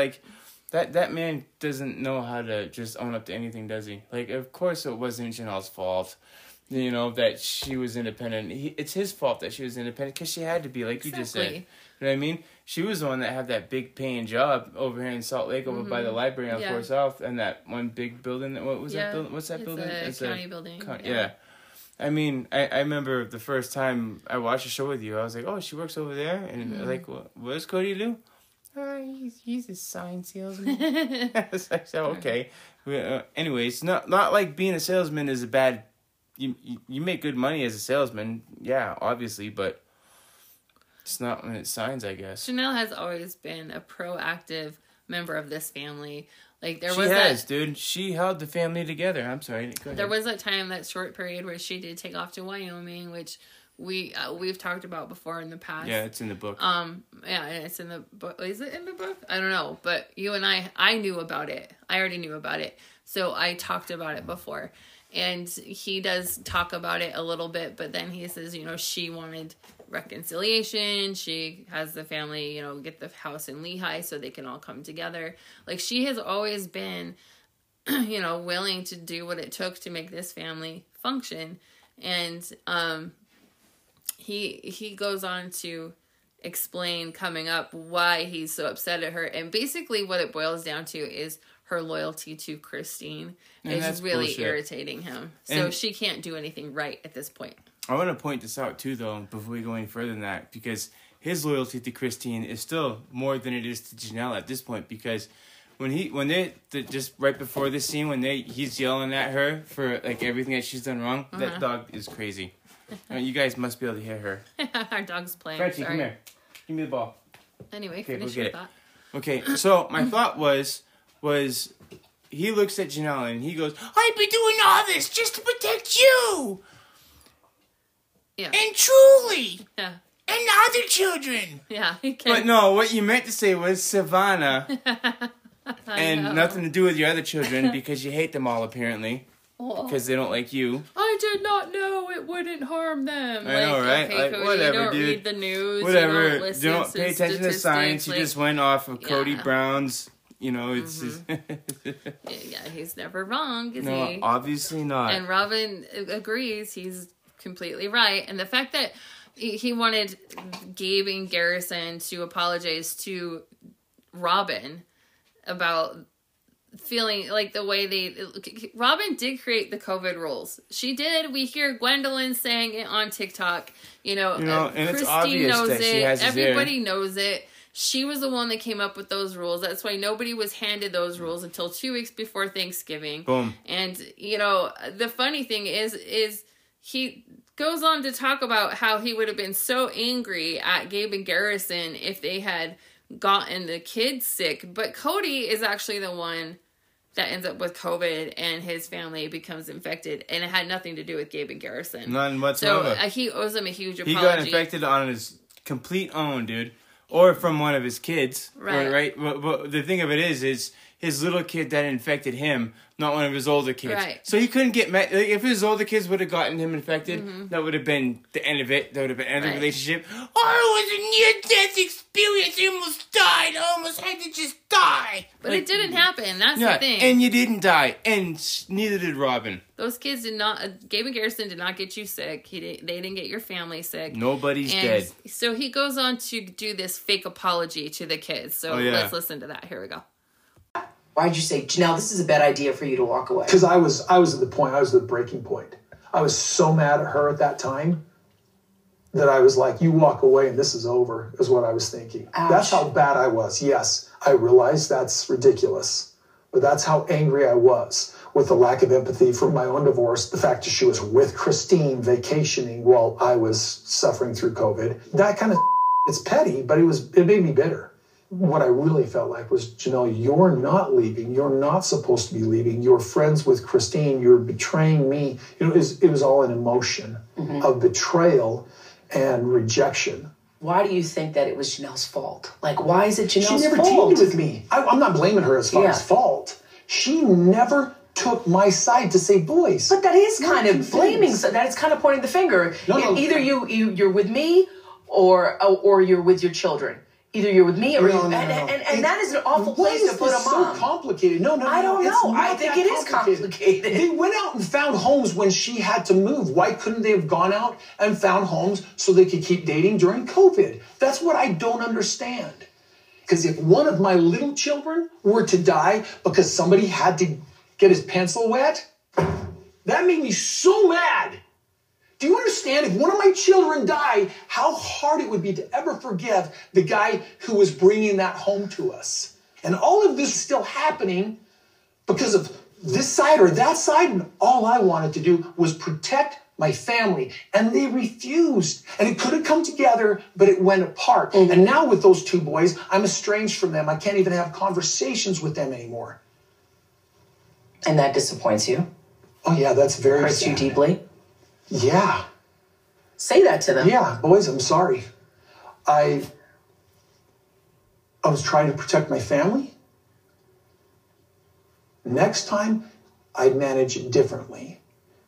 [SPEAKER 3] that man doesn't know how to just own up to anything, does he? Like, of course it wasn't Janelle's fault, you know, that she was independent. It's his fault that she was independent, because she had to be, like you just said. You know what I mean? She was the one that had that big paying job over here in Salt Lake, over by the library on 4 South, and that one big building. What was that building? What's that building?
[SPEAKER 2] It's a county building.
[SPEAKER 3] Yeah. I mean, I remember the first time I watched a show with you, I was like, oh, she works over there? And like, what does Cody do? He's a sign salesman. It's like, so, okay. Anyways, not like being a salesman is a bad. You make good money as a salesman, yeah, obviously, but it's not when it signs, I guess.
[SPEAKER 2] Janelle has always been a proactive member of this family. Like,
[SPEAKER 3] dude. She held the family together. I'm sorry. Go ahead.
[SPEAKER 2] There was that time, that short period where she did take off to Wyoming, which we've talked about before in the past.
[SPEAKER 3] Yeah, it's in the book.
[SPEAKER 2] Yeah, it's in the book. Is it in the book? I don't know, but you and I knew about it. I already knew about it, so I talked about it before. And he does talk about it a little bit, but then he says, you know, she wanted reconciliation. She has the family, you know, get the house in Lehi so they can all come together. Like, she has always been, you know, willing to do what it took to make this family function. And he goes on to explain coming up why he's so upset at her. And basically what it boils down to is her loyalty to Christine is really bullshit. Irritating him. So she can't do anything right at this point.
[SPEAKER 3] I want to point this out too, though, before we go any further than that, because his loyalty to Christine is still more than it is to Janelle at this point. Because when they just right before this scene, when he's yelling at her for like everything that she's done wrong, that dog is crazy. I mean, you guys must be able to hear her.
[SPEAKER 2] Our dog's playing.
[SPEAKER 3] Frenchie, come here. Give me the ball.
[SPEAKER 2] Anyway, finish your thought.
[SPEAKER 3] Okay, so my thought was he looks at Janelle and he goes, I've been doing all this just to protect you.
[SPEAKER 2] Yeah.
[SPEAKER 3] And Truly.
[SPEAKER 2] Yeah.
[SPEAKER 3] And the other children.
[SPEAKER 2] Yeah.
[SPEAKER 3] But no, what you meant to say was Savannah. And nothing to do with your other children because you hate them all apparently. Because they don't like you.
[SPEAKER 2] I did not know it wouldn't harm them.
[SPEAKER 3] I know, right?
[SPEAKER 2] Okay,
[SPEAKER 3] like,
[SPEAKER 2] Cody,
[SPEAKER 3] whatever,
[SPEAKER 2] you don't
[SPEAKER 3] dude.
[SPEAKER 2] read the news.
[SPEAKER 3] Whatever.
[SPEAKER 2] You
[SPEAKER 3] don't pay attention to science.
[SPEAKER 2] Like,
[SPEAKER 3] you just went off of Cody Brown's. You know, it's
[SPEAKER 2] yeah, he's never wrong, is he?
[SPEAKER 3] No, obviously not.
[SPEAKER 2] And Robin agrees. He's completely right. And the fact that he wanted Gabe and Garrison to apologize to Robin about feeling like the way Robin did create the COVID rules. She did. We hear Gwendolyn saying it on TikTok. You know,
[SPEAKER 3] and
[SPEAKER 2] Christine
[SPEAKER 3] it's obvious
[SPEAKER 2] knows
[SPEAKER 3] that
[SPEAKER 2] it.
[SPEAKER 3] she has
[SPEAKER 2] Everybody knows it. She was the one that came up with those rules. That's why nobody was handed those rules until 2 weeks before Thanksgiving.
[SPEAKER 3] Boom.
[SPEAKER 2] And, you know, the funny thing is he goes on to talk about how he would have been so angry at Gabe and Garrison if they had gotten the kids sick. But Cody is actually the one that ends up with COVID and his family becomes infected. And it had nothing to do with Gabe and Garrison.
[SPEAKER 3] None whatsoever.
[SPEAKER 2] So he owes him a huge apology.
[SPEAKER 3] He got infected on his complete own, dude. Or from one of his kids. Right. But the thing of it is his little kid that infected him, not one of his older kids.
[SPEAKER 2] Right.
[SPEAKER 3] So he couldn't get mad. Like, if his older kids would have gotten him infected, that would have been the end of it. That would have been the end of the relationship. Oh, it was a near-death experience. I almost died. I almost had to just die.
[SPEAKER 2] But it didn't happen. That's the thing.
[SPEAKER 3] And you didn't die. And neither did Robin.
[SPEAKER 2] Those kids did not... Gabe and Garrison did not get you sick. They didn't get your family sick.
[SPEAKER 3] Nobody's dead.
[SPEAKER 2] So he goes on to do this fake apology to the kids. So let's listen to that. Here we go.
[SPEAKER 5] Why'd you say, Janelle, this is a bad idea for you to walk away?
[SPEAKER 4] Because I was at the point, I was at the breaking point. I was so mad at her at that time that I was like, you walk away and this is over, is what I was thinking.
[SPEAKER 5] Ouch.
[SPEAKER 4] That's how bad I was. Yes, I realize that's ridiculous, but that's how angry I was with the lack of empathy for my own divorce, the fact that she was with Christine vacationing while I was suffering through COVID. That kind of, it's petty, but it made me bitter. What I really felt like was, Janelle, you're not leaving. You're not supposed to be leaving. You're friends with Christine. You're betraying me. You know, it was all an emotion of betrayal and rejection.
[SPEAKER 5] Why do you think that it was Janelle's fault? Like, why is it Janelle's fault?
[SPEAKER 4] She never teamed with me. I'm not blaming her as far as fault. She never took my side to say, boys.
[SPEAKER 5] But that is kind of blaming. So that is kind of pointing the finger.
[SPEAKER 4] No.
[SPEAKER 5] Either you're with me or you're with your children. Either you're with me or
[SPEAKER 4] no.
[SPEAKER 5] And that is an awful place to put a mom.
[SPEAKER 4] So complicated. No.
[SPEAKER 5] I don't know. I think it is complicated.
[SPEAKER 4] They went out and found homes when she had to move. Why couldn't they have gone out and found homes so they could keep dating during COVID? That's what I don't understand. Because if one of my little children were to die because somebody had to get his pencil wet, that made me so mad. Do you understand? If one of my children died, how hard it would be to ever forgive the guy who was bringing that home to us. And all of this is still happening because of this side or that side. And all I wanted to do was protect my family. And they refused. And it could have come together, but it went apart. And now with those two boys, I'm estranged from them. I can't even have conversations with them anymore.
[SPEAKER 5] And that disappoints you?
[SPEAKER 4] Oh, yeah, that's very
[SPEAKER 5] hurts you deeply?
[SPEAKER 4] Yeah.
[SPEAKER 5] Say that to them.
[SPEAKER 4] Yeah, boys, I'm sorry. I was trying to protect my family. Next time, I'd manage it differently.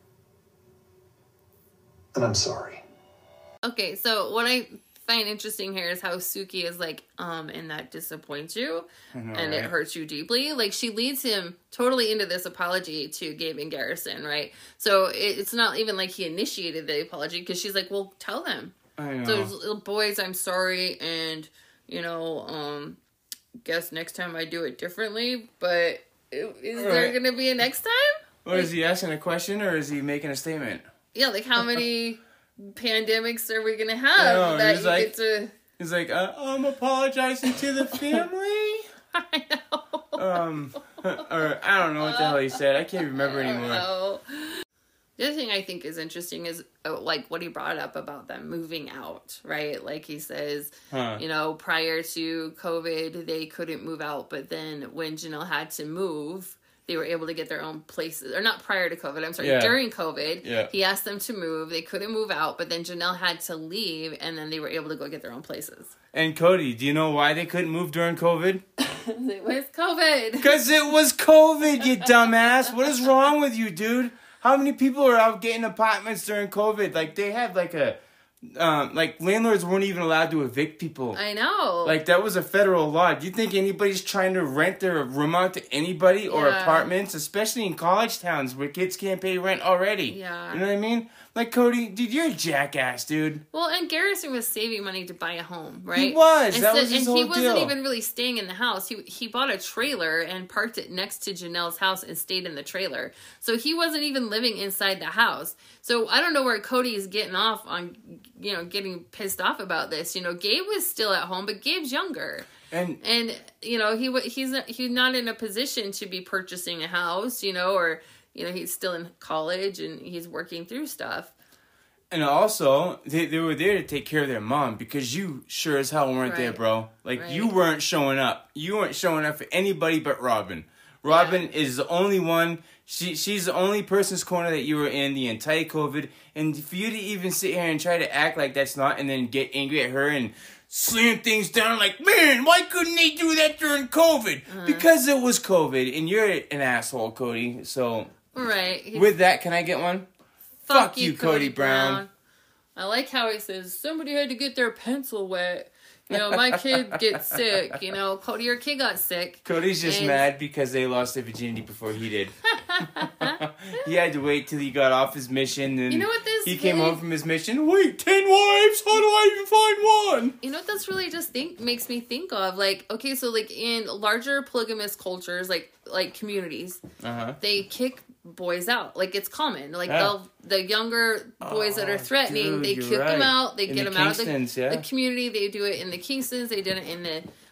[SPEAKER 4] And I'm sorry.
[SPEAKER 2] Okay, so what I find interesting here is how Suki is like, and that disappoints you, and it hurts you deeply. Like, she leads him totally into this apology to Gabe and Garrison, right? So it's not even like he initiated the apology, because she's like, well, tell them.
[SPEAKER 3] I know.
[SPEAKER 2] So, little boys, I'm sorry, and, guess next time I do it differently, but is there going to be a next time?
[SPEAKER 3] Or is he asking a question, or is he making a statement?
[SPEAKER 2] Yeah, like, how many pandemics are we gonna have that you get to...
[SPEAKER 3] He's like, I'm apologizing to the family?
[SPEAKER 2] I know.
[SPEAKER 3] Or I don't know what the hell he said. I can't remember anymore.
[SPEAKER 2] The other thing I think is interesting is, like, what he brought up about them moving out, right? Like, he says, prior to COVID, they couldn't move out, but then when Janelle had to move, they were able to get their own places. Or not prior to COVID, I'm sorry, during COVID. He asked them to move. They couldn't move out, but then Janelle had to leave, and then they were able to go get their own places.
[SPEAKER 3] And Cody, do you know why they couldn't move during COVID?
[SPEAKER 2] It was COVID. Because
[SPEAKER 3] it was COVID, you dumbass. What is wrong with you, dude? How many people are out getting apartments during COVID? Like, they had like a... landlords weren't even allowed to evict people.
[SPEAKER 2] I know.
[SPEAKER 3] Like, that was a federal law. Do you think anybody's trying to rent their room out to anybody or apartments? Especially in college towns where kids can't pay rent already.
[SPEAKER 2] Yeah.
[SPEAKER 3] You know what I mean? Like, Cody, dude, you're a jackass, dude.
[SPEAKER 2] Well, and Garrison was saving money to buy a home, right?
[SPEAKER 3] He was. That was his whole deal.
[SPEAKER 2] And he wasn't even really staying in the house. He bought a trailer and parked it next to Janelle's house and stayed in the trailer. So he wasn't even living inside the house. So I don't know where Cody is getting off on, getting pissed off about this. Gabe was still at home, but Gabe's younger. And he's not in a position to be purchasing a house, or... he's still in college and he's working through stuff.
[SPEAKER 3] And also, they were there to take care of their mom because you sure as hell weren't there, bro. Like, you weren't showing up. You weren't showing up for anybody but Robin. Robin is the only one She's the only person's corner that you were in the entire COVID, and for you to even sit here and try to act like that's not, and then get angry at her and slam things down like, man, why couldn't they do that during COVID? Because it was COVID, and you're an asshole, Cody. So,
[SPEAKER 2] right.
[SPEAKER 3] With that, can I get one? Fuck you, Cody Brown.
[SPEAKER 2] I like how he says, somebody had to get their pencil wet. You know, my kid gets sick. You know, Cody, your kid got sick.
[SPEAKER 3] Cody's just mad because they lost their virginity before he did. He had to wait till he got off his mission, and
[SPEAKER 2] you know what
[SPEAKER 3] he came home from his mission. Wait, 10 wives? How do I even find one?
[SPEAKER 2] You know what that's really just makes me think of? Like, okay, so like in larger polygamous cultures, like communities, they kick boys out. Like, it's common. Like, the younger boys that are threatening, they kick them out. They get them out of the community. They do it in the Kingstons. They did it in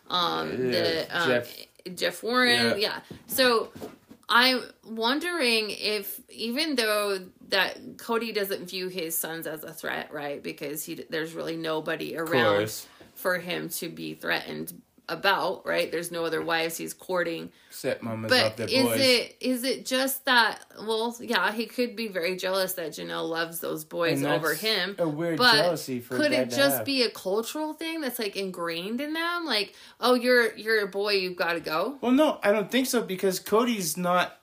[SPEAKER 2] the Jeff Warren. Yeah. So I'm wondering if, even though that Cody doesn't view his sons as a threat, right? Because there's really nobody around for him to be threatened about, right? There's no other wives he's courting.
[SPEAKER 3] Except mamas love their boys.
[SPEAKER 2] Is it just that, well, yeah, he could be very jealous that Janelle loves those boys over him.
[SPEAKER 3] A weird jealousy for
[SPEAKER 2] could
[SPEAKER 3] that
[SPEAKER 2] it just be a cultural thing that's like ingrained in them? Like, oh, you're a boy, you've got to go?
[SPEAKER 3] Well, no, I don't think so, because Cody's not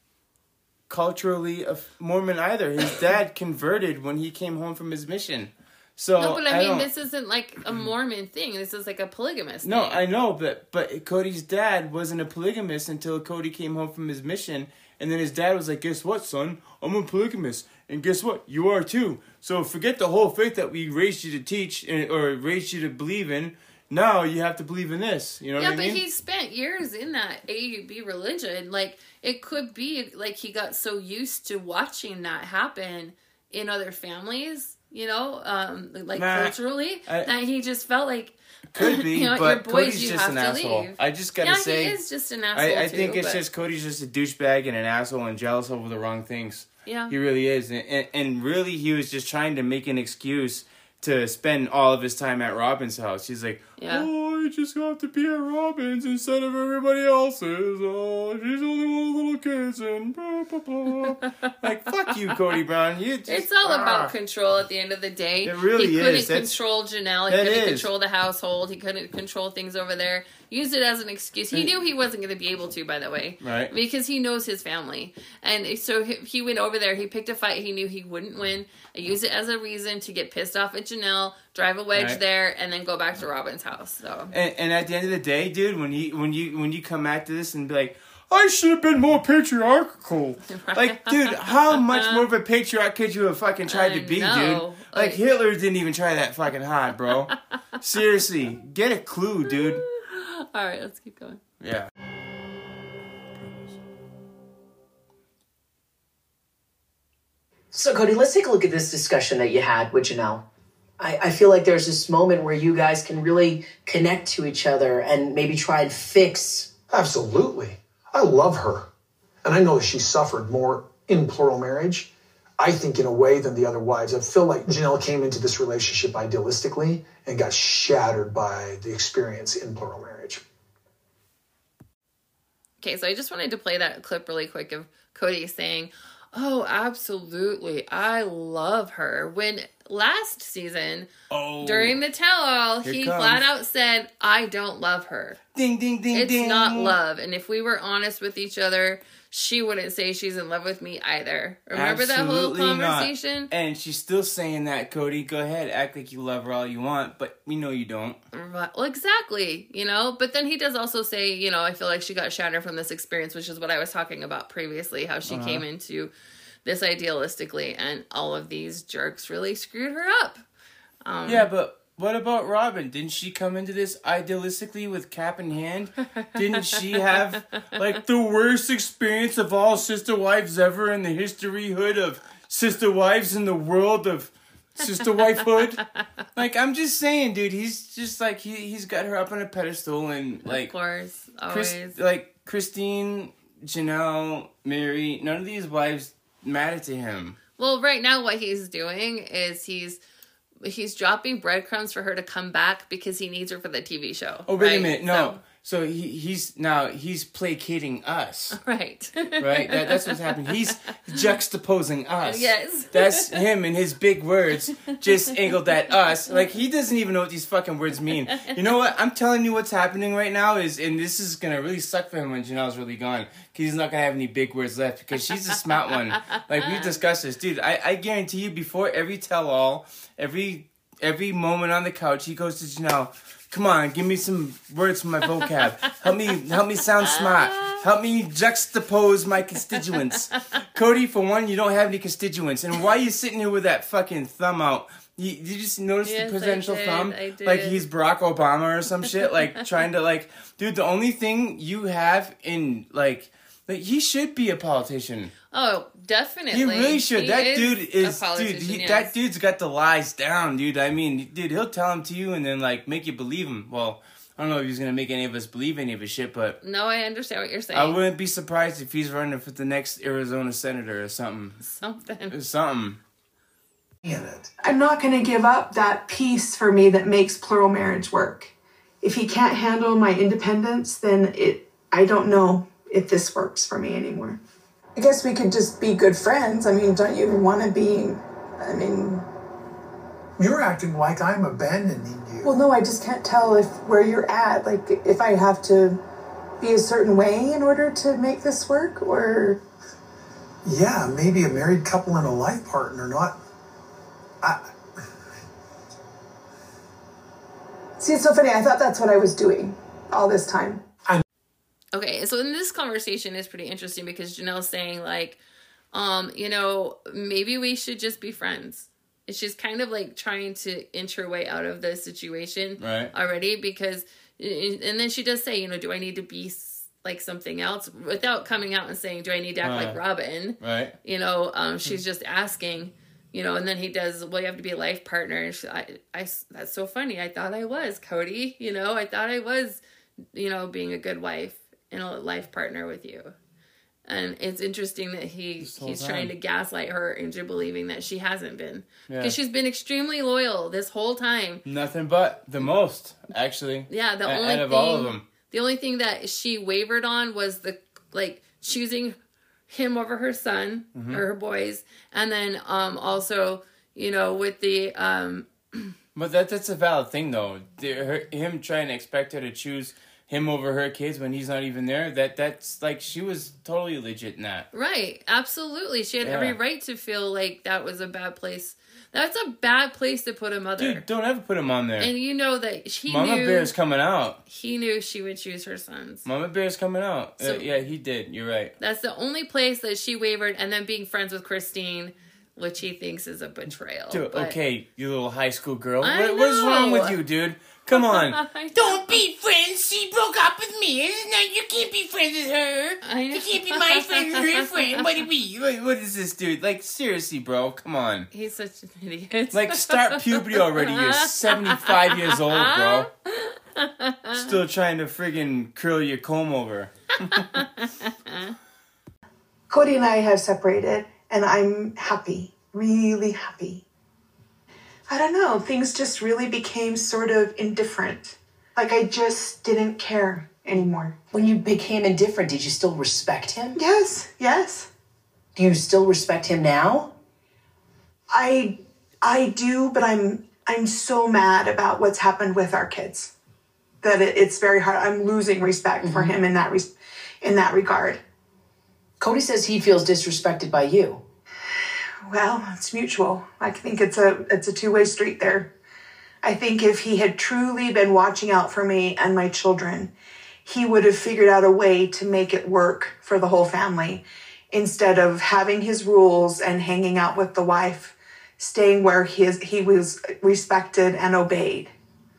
[SPEAKER 3] culturally a Mormon either. His dad converted when he came home from his mission. So
[SPEAKER 2] no, but I mean, this isn't like a Mormon thing. This is like a polygamous thing.
[SPEAKER 3] No, I know, but Cody's dad wasn't a polygamist until Cody came home from his mission. And then his dad was like, guess what, son? I'm a polygamist. And guess what? You are too. So forget the whole faith that we raised you to teach or raised you to believe in. Now you have to believe in this. You know what I mean?
[SPEAKER 2] Yeah, but he spent years in that AUB religion. Like, it could be like he got so used to watching that happen in other families. You know, culturally, that he just felt like,
[SPEAKER 3] could be,
[SPEAKER 2] you know,
[SPEAKER 3] but
[SPEAKER 2] your boys,
[SPEAKER 3] Cody's
[SPEAKER 2] you
[SPEAKER 3] just
[SPEAKER 2] have
[SPEAKER 3] an
[SPEAKER 2] to
[SPEAKER 3] asshole.
[SPEAKER 2] leave.
[SPEAKER 3] I just gotta say,
[SPEAKER 2] he is just an asshole.
[SPEAKER 3] I think it's just Cody's just a douchebag and an asshole and jealous over the wrong things.
[SPEAKER 2] Yeah,
[SPEAKER 3] he really is, and really, he was just trying to make an excuse to spend all of his time at Robin's house. He's like, oh, I just have to be at Robin's instead of everybody else's. Oh, she's only one of the little kids and blah, blah, blah. Like, fuck you, Cody Brown.
[SPEAKER 2] It's all about control at the end of the day.
[SPEAKER 3] It really
[SPEAKER 2] he
[SPEAKER 3] is.
[SPEAKER 2] couldn't control Janelle. He couldn't control the household. He couldn't control things over there. Use it as an excuse. He knew he wasn't going to be able to, by the way.
[SPEAKER 3] Right.
[SPEAKER 2] Because he knows his family. And so he went over there. He picked a fight he knew he wouldn't win. Use it as a reason to get pissed off at Janelle, drive a wedge there, and then go back to Robin's house. So.
[SPEAKER 3] And at the end of the day, dude, when you come at this and be like, I should have been more patriarchal. Right. Like, dude, how much more of a patriarch could you have fucking tried to be, dude? Like, Hitler didn't even try that fucking hard, bro. Seriously, get a clue, dude.
[SPEAKER 2] All right, let's keep going.
[SPEAKER 3] Yeah.
[SPEAKER 5] So, Cody, let's take a look at this discussion that you had with Janelle. I feel like there's this moment where you guys can really connect to each other and maybe try and fix.
[SPEAKER 4] Absolutely. I love her. And I know she suffered more in plural marriage, I think, in a way than the other wives. I feel like Janelle came into this relationship idealistically and got shattered by the experience in plural marriage.
[SPEAKER 2] Okay, so I just wanted to play that clip really quick of Cody saying, oh, absolutely, I love her. When last season, during the tell-all, he flat out said, I don't love her.
[SPEAKER 3] Ding, ding, ding,
[SPEAKER 2] it's
[SPEAKER 3] ding.
[SPEAKER 2] It's not love. And if we were honest with each other, she wouldn't say she's in love with me either. Remember
[SPEAKER 3] Absolutely
[SPEAKER 2] that whole conversation?
[SPEAKER 3] Not. And she's still saying that, Cody. Go ahead, act like you love her all you want, but we know you don't.
[SPEAKER 2] Well, exactly, you know? But then he does also say, you know, I feel like she got shattered from this experience, which is what I was talking about previously, how she came into this idealistically, and all of these jerks really screwed her up.
[SPEAKER 3] Yeah, but what about Robin? Didn't she come into this idealistically with cap in hand? Didn't she have, like, the worst experience of all sister wives ever in the historyhood of sister wives in the world of sister wifehood? Like, I'm just saying, dude, he's just, like, he's got her up on a pedestal, and, like...
[SPEAKER 2] Of course, always.
[SPEAKER 3] Christine, Janelle, Mary, none of these wives matter to him.
[SPEAKER 2] Well, right now what he's doing is he's dropping breadcrumbs for her to come back because he needs her for the TV show.
[SPEAKER 3] Oh, wait a minute. No. So he's placating us.
[SPEAKER 2] Right.
[SPEAKER 3] Right? That's what's happening. He's juxtaposing us.
[SPEAKER 2] Yes.
[SPEAKER 3] That's him and his big words just angled at us. Like, he doesn't even know what these fucking words mean. You know what? I'm telling you what's happening right now is, and this is going to really suck for him when Janelle's really gone, because he's not going to have any big words left, because she's a smart one. Like, we've discussed this. Dude, I guarantee you, before every tell-all, every moment on the couch, he goes to Janelle, come on, give me some words from my vocab. Help me sound smart. Help me juxtapose my constituents. Cody, for one, you don't have any constituents. And why are you sitting here with that fucking thumb out? Did you just notice the presidential thumb?
[SPEAKER 2] I did.
[SPEAKER 3] Like he's Barack Obama or some shit? Like, trying to, like... Dude, the only thing you have in, like he should be a politician.
[SPEAKER 2] Oh, definitely.
[SPEAKER 3] He really should. That dude is,
[SPEAKER 2] yes.
[SPEAKER 3] That dude's got the lies down, dude. I mean, dude, he'll tell them to you and then, like, make you believe him. Well, I don't know if he's gonna make any of us believe any of his shit, but...
[SPEAKER 2] No, I understand what you're saying.
[SPEAKER 3] I wouldn't be surprised if he's running for the next Arizona senator or something. Something.
[SPEAKER 6] I'm not going to give up that piece for me that makes plural marriage work. If he can't handle my independence, then I don't know if this works for me anymore. I guess we could just be good friends. I mean, don't you want to be,
[SPEAKER 4] You're acting like I'm abandoning you.
[SPEAKER 6] Well, no, I just can't tell where you're at. Like, if I have to be a certain way in order to make this work, or...
[SPEAKER 4] Yeah, maybe a married couple and a life partner, not...
[SPEAKER 6] See, it's so funny. I thought that's what I was doing all this time.
[SPEAKER 2] Okay, so in this conversation is pretty interesting because Janelle's saying, like, maybe we should just be friends. She's kind of, like, trying to inch her way out of the situation already because... And then she does say, do I need to be, like, something else? Without coming out and saying, do I need to act like Robin?
[SPEAKER 3] Right.
[SPEAKER 2] She's just asking... and then he does, well, you have to be a life partner. And that's so funny. I thought I was, Cody. I thought I was, being a good wife and a life partner with you. And it's interesting that he's trying to gaslight her into believing that she hasn't been. Because she's been extremely loyal this whole time. Nothing but the most, actually. Yeah, out of all of them. The only thing that she wavered on was choosing him over her son or her boys, and then also with the
[SPEAKER 3] but that's a valid thing though. Him trying to expect her to choose him over her kids when he's not even there, that's like she was totally legit in that.
[SPEAKER 2] Right, absolutely. She had every right to feel like that was a bad place. That's a bad place to put a mother.
[SPEAKER 3] Dude, don't ever put him on there.
[SPEAKER 2] And that he
[SPEAKER 3] Mama Bear's coming out.
[SPEAKER 2] He knew she would choose her sons.
[SPEAKER 3] Mama Bear's coming out. So, yeah, he did. You're right.
[SPEAKER 2] That's the only place that she wavered, and then being friends with Christine, which he thinks is a betrayal.
[SPEAKER 3] Dude, okay, you little high school girl. What's wrong with you, dude? Come on.
[SPEAKER 10] Don't be friends. She broke up with me. No, you can't be friends with her. You can't be my friend and her friend. What do you mean?
[SPEAKER 3] What is this, dude? Like, seriously, bro. Come on.
[SPEAKER 2] He's such an idiot.
[SPEAKER 3] Like, start puberty already. You're 75 years old, bro. Still trying to friggin' curl your comb over.
[SPEAKER 6] Cody and I have separated, and I'm happy. Really happy. I don't know, things just really became sort of indifferent. Like I just didn't care anymore.
[SPEAKER 5] When you became indifferent, did you still respect him?
[SPEAKER 6] Yes.
[SPEAKER 5] Do you still respect him now?
[SPEAKER 6] I do, but I'm so mad about what's happened with our kids that it's very hard. I'm losing respect for him in that regard.
[SPEAKER 5] Cody says he feels disrespected by you.
[SPEAKER 6] Well, it's mutual. I think it's a two-way street there. I think if he had truly been watching out for me and my children, he would have figured out a way to make it work for the whole family instead of having his rules and hanging out with the wife, staying where he was respected and obeyed.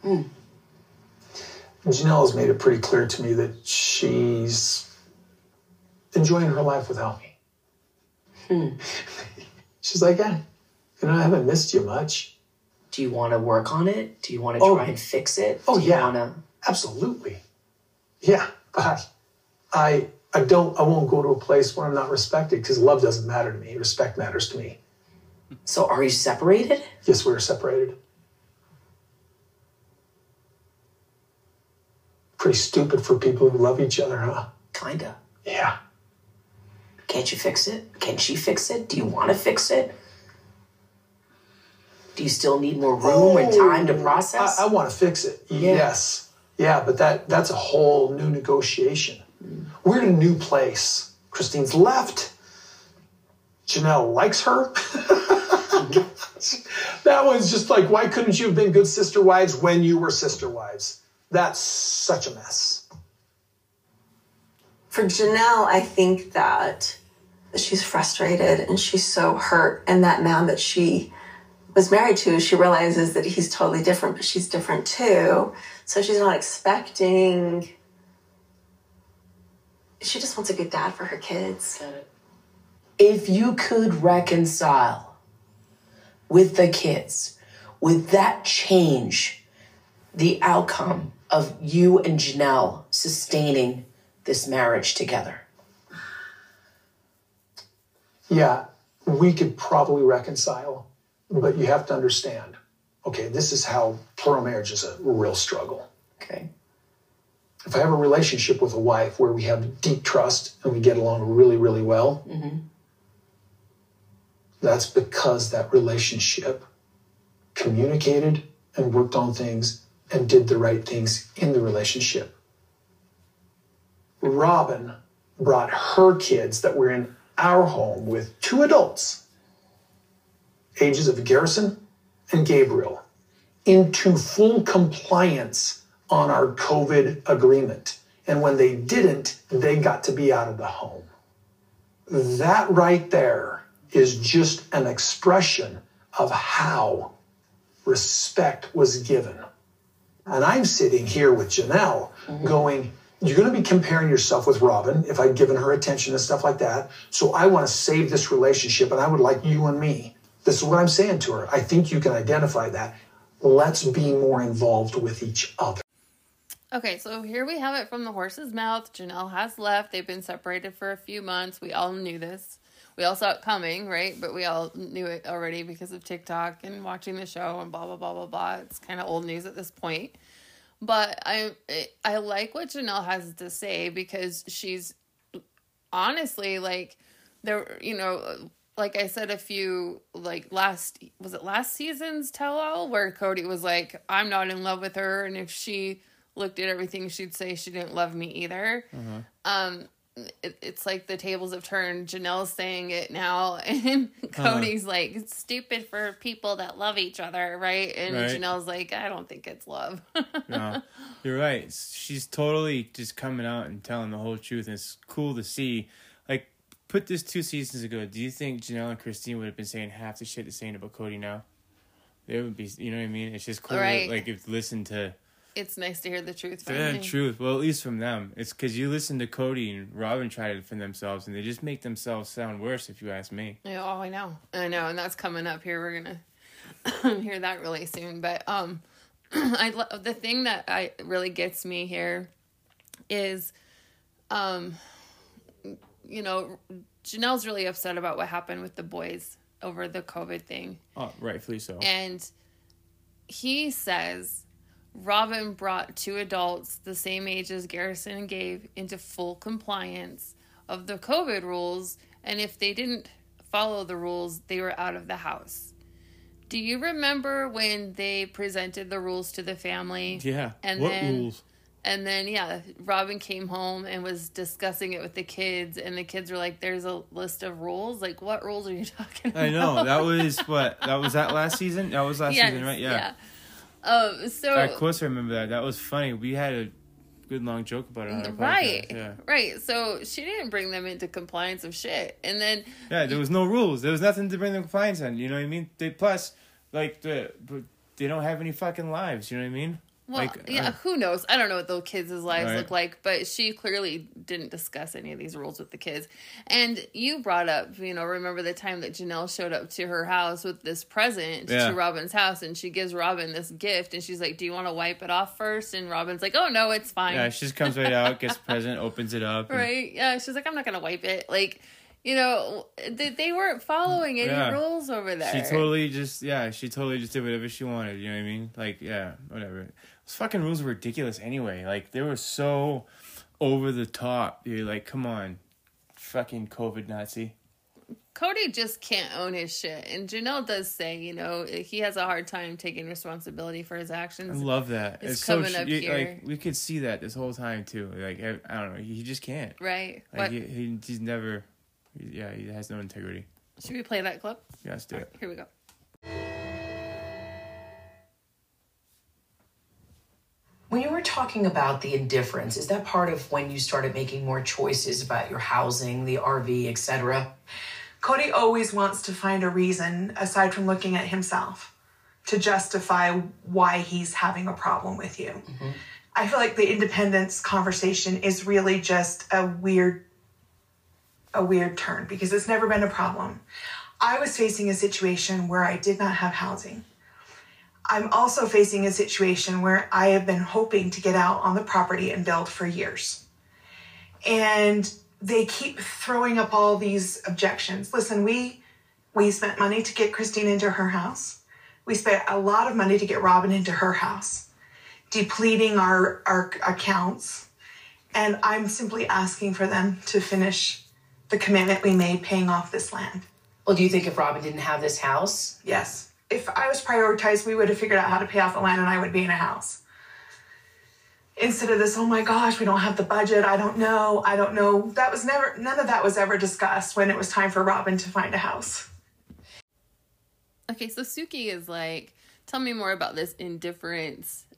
[SPEAKER 4] Janelle has made it pretty clear to me that she's enjoying her life without me. She's like, I haven't missed you much.
[SPEAKER 5] Do you want to work on it? Do you want to try and fix it?
[SPEAKER 4] Absolutely. Yeah, but I won't go to a place where I'm not respected because love doesn't matter to me. Respect matters to me.
[SPEAKER 5] So are you separated?
[SPEAKER 4] Yes, we're separated. pretty stupid for people who love each other, huh?
[SPEAKER 5] Kinda.
[SPEAKER 4] Yeah.
[SPEAKER 5] Can't you fix it? Can she fix it? Do you want to fix it? Do you still need more room and time to process?
[SPEAKER 4] I want to fix it. Yeah. Yes. Yeah, but that's a whole new negotiation. We're in a new place. Christine's left. Janelle likes her. That one's just like, why couldn't you have been good sister wives when you were sister wives? That's such a mess.
[SPEAKER 8] For Janelle, I think that she's frustrated and she's so hurt. And that man that she was married to, she realizes that he's totally different, but she's different too. So she's not expecting... She just wants a good dad for her kids.
[SPEAKER 5] Get it. If you could reconcile with the kids, would that change the outcome of you and Janelle sustaining this marriage together?
[SPEAKER 4] Yeah, we could probably reconcile, but you have to understand, okay, this is how plural marriage is a real struggle.
[SPEAKER 5] Okay.
[SPEAKER 4] If I have a relationship with a wife where we have deep trust and we get along really, really well, that's because that relationship communicated and worked on things and did the right things in the relationship. Robin brought her kids that were in our home with 2 adults, ages of Garrison and Gabriel, into full compliance on our COVID agreement. And when they didn't, they got to be out of the home. That right there is just an expression of how respect was given. And I'm sitting here with Janelle going, you're going to be comparing yourself with Robin if I'd given her attention and stuff like that. So I want to save this relationship and I would like you and me. This is what I'm saying to her. I think you can identify that. Let's be more involved with each other.
[SPEAKER 2] Okay, so here we have it from the horse's mouth. Janelle has left. They've been separated for a few months. We all knew this. We all saw it coming, right? But we all knew it already because of TikTok and watching the show and blah, blah, blah, blah, blah. It's kind of old news at this point. But I like what Janelle has to say because she's honestly like, there, you know, like I said, a few, like last season's tell-all where Cody was like, I'm not in love with her. And if she looked at everything, she'd say she didn't love me either. It's like the tables have turned. Janelle's saying it now, and Cody's like, it's stupid for people that love each other, right? And Janelle's like, I don't think it's love.
[SPEAKER 3] No, you're right. She's totally just coming out and telling the whole truth, and it's cool to see. Like, put this 2 seasons ago, do you think Janelle and Christine would have been saying half the shit they're saying about Cody now? They would be, you know what I mean? It's just cool,
[SPEAKER 2] right.
[SPEAKER 3] Like, if you listen to...
[SPEAKER 2] It's nice to hear the truth from
[SPEAKER 3] the truth. Well, at least from them. It's because you listen to Cody and Robin try to defend themselves, and they just make themselves sound worse, if you ask me.
[SPEAKER 2] Yeah, oh, I know, and that's coming up here. We're gonna hear that really soon. But the thing that really gets me here is, you know, Janelle's really upset about what happened with the boys over the COVID thing.
[SPEAKER 3] Oh, rightfully so.
[SPEAKER 2] And he says Robin brought 2 adults the same age as Garrison and Gabe into full compliance of the COVID rules, and if they didn't follow the rules, they were out of the house. Do you remember when they presented the rules to the family?
[SPEAKER 3] Yeah.
[SPEAKER 2] And
[SPEAKER 3] what rules?
[SPEAKER 2] And then, yeah, Robin came home and was discussing it with the kids, and the kids were like, there's a list of rules? Like, what rules are you talking about?
[SPEAKER 3] I know. That was, what? That was that last season? That was last season, right? Yeah.
[SPEAKER 2] So
[SPEAKER 3] of course I remember that. That was funny. We had a good long joke about it on our podcast. Yeah.
[SPEAKER 2] Right. So she didn't bring them into compliance of shit. And then
[SPEAKER 3] there was no rules. There was nothing to bring them compliance on. You know what I mean? Plus, like, they don't have any fucking lives. You know what I mean?
[SPEAKER 2] Well, like, who knows? I don't know what those kids' lives look like, but she clearly didn't discuss any of these rules with the kids. And you brought up, you know, remember the time that Janelle showed up to her house with this present to Robin's house, and she gives Robin this gift, and she's like, do you want to wipe it off first? And Robin's like, oh, no, it's fine.
[SPEAKER 3] Yeah, she just comes right out, gets the present, opens it up.
[SPEAKER 2] Right, yeah, she's like, I'm not going to wipe it. Like, you know, they weren't following any rules over there.
[SPEAKER 3] She totally just did whatever she wanted, you know what I mean? Like, yeah, whatever. those fucking rules were ridiculous anyway. Like, they were so over the top. You're like, come on, fucking COVID Nazi.
[SPEAKER 2] Cody just can't own his shit. And Janelle does say, you know, he has a hard time taking responsibility for his actions.
[SPEAKER 3] I love that.
[SPEAKER 2] It's coming
[SPEAKER 3] so
[SPEAKER 2] up here.
[SPEAKER 3] Like, we could see that this whole time, too. Like, I don't know. He just can't.
[SPEAKER 2] Right.
[SPEAKER 3] Like, he's never... Yeah, he has no integrity.
[SPEAKER 2] Should we play that clip?
[SPEAKER 3] Yeah, let's do it.
[SPEAKER 2] Here we go.
[SPEAKER 5] When you were talking about the indifference, is that part of when you started making more choices about your housing, the RV, etc.?
[SPEAKER 6] Cody always wants to find a reason, aside from looking at himself, to justify why he's having a problem with you. Mm-hmm. I feel like the independence conversation is really just a weird turn because it's never been a problem. I was facing a situation where I did not have housing. I'm also facing a situation where I have been hoping to get out on the property and build for years. And they keep throwing up all these objections. Listen, we spent money to get Christine into her house. We spent a lot of money to get Robin into her house, depleting our accounts. And I'm simply asking for them to finish the commitment we made paying off this land.
[SPEAKER 5] Well, do you think if Robin didn't have this house?
[SPEAKER 6] Yes. If I was prioritized, we would have figured out how to pay off the land and I would be in a house. Instead of this, oh my gosh, we don't have the budget. I don't know. None of that was ever discussed when it was time for Robin to find a house.
[SPEAKER 2] Okay, so Suki is like, tell me more about this indifference,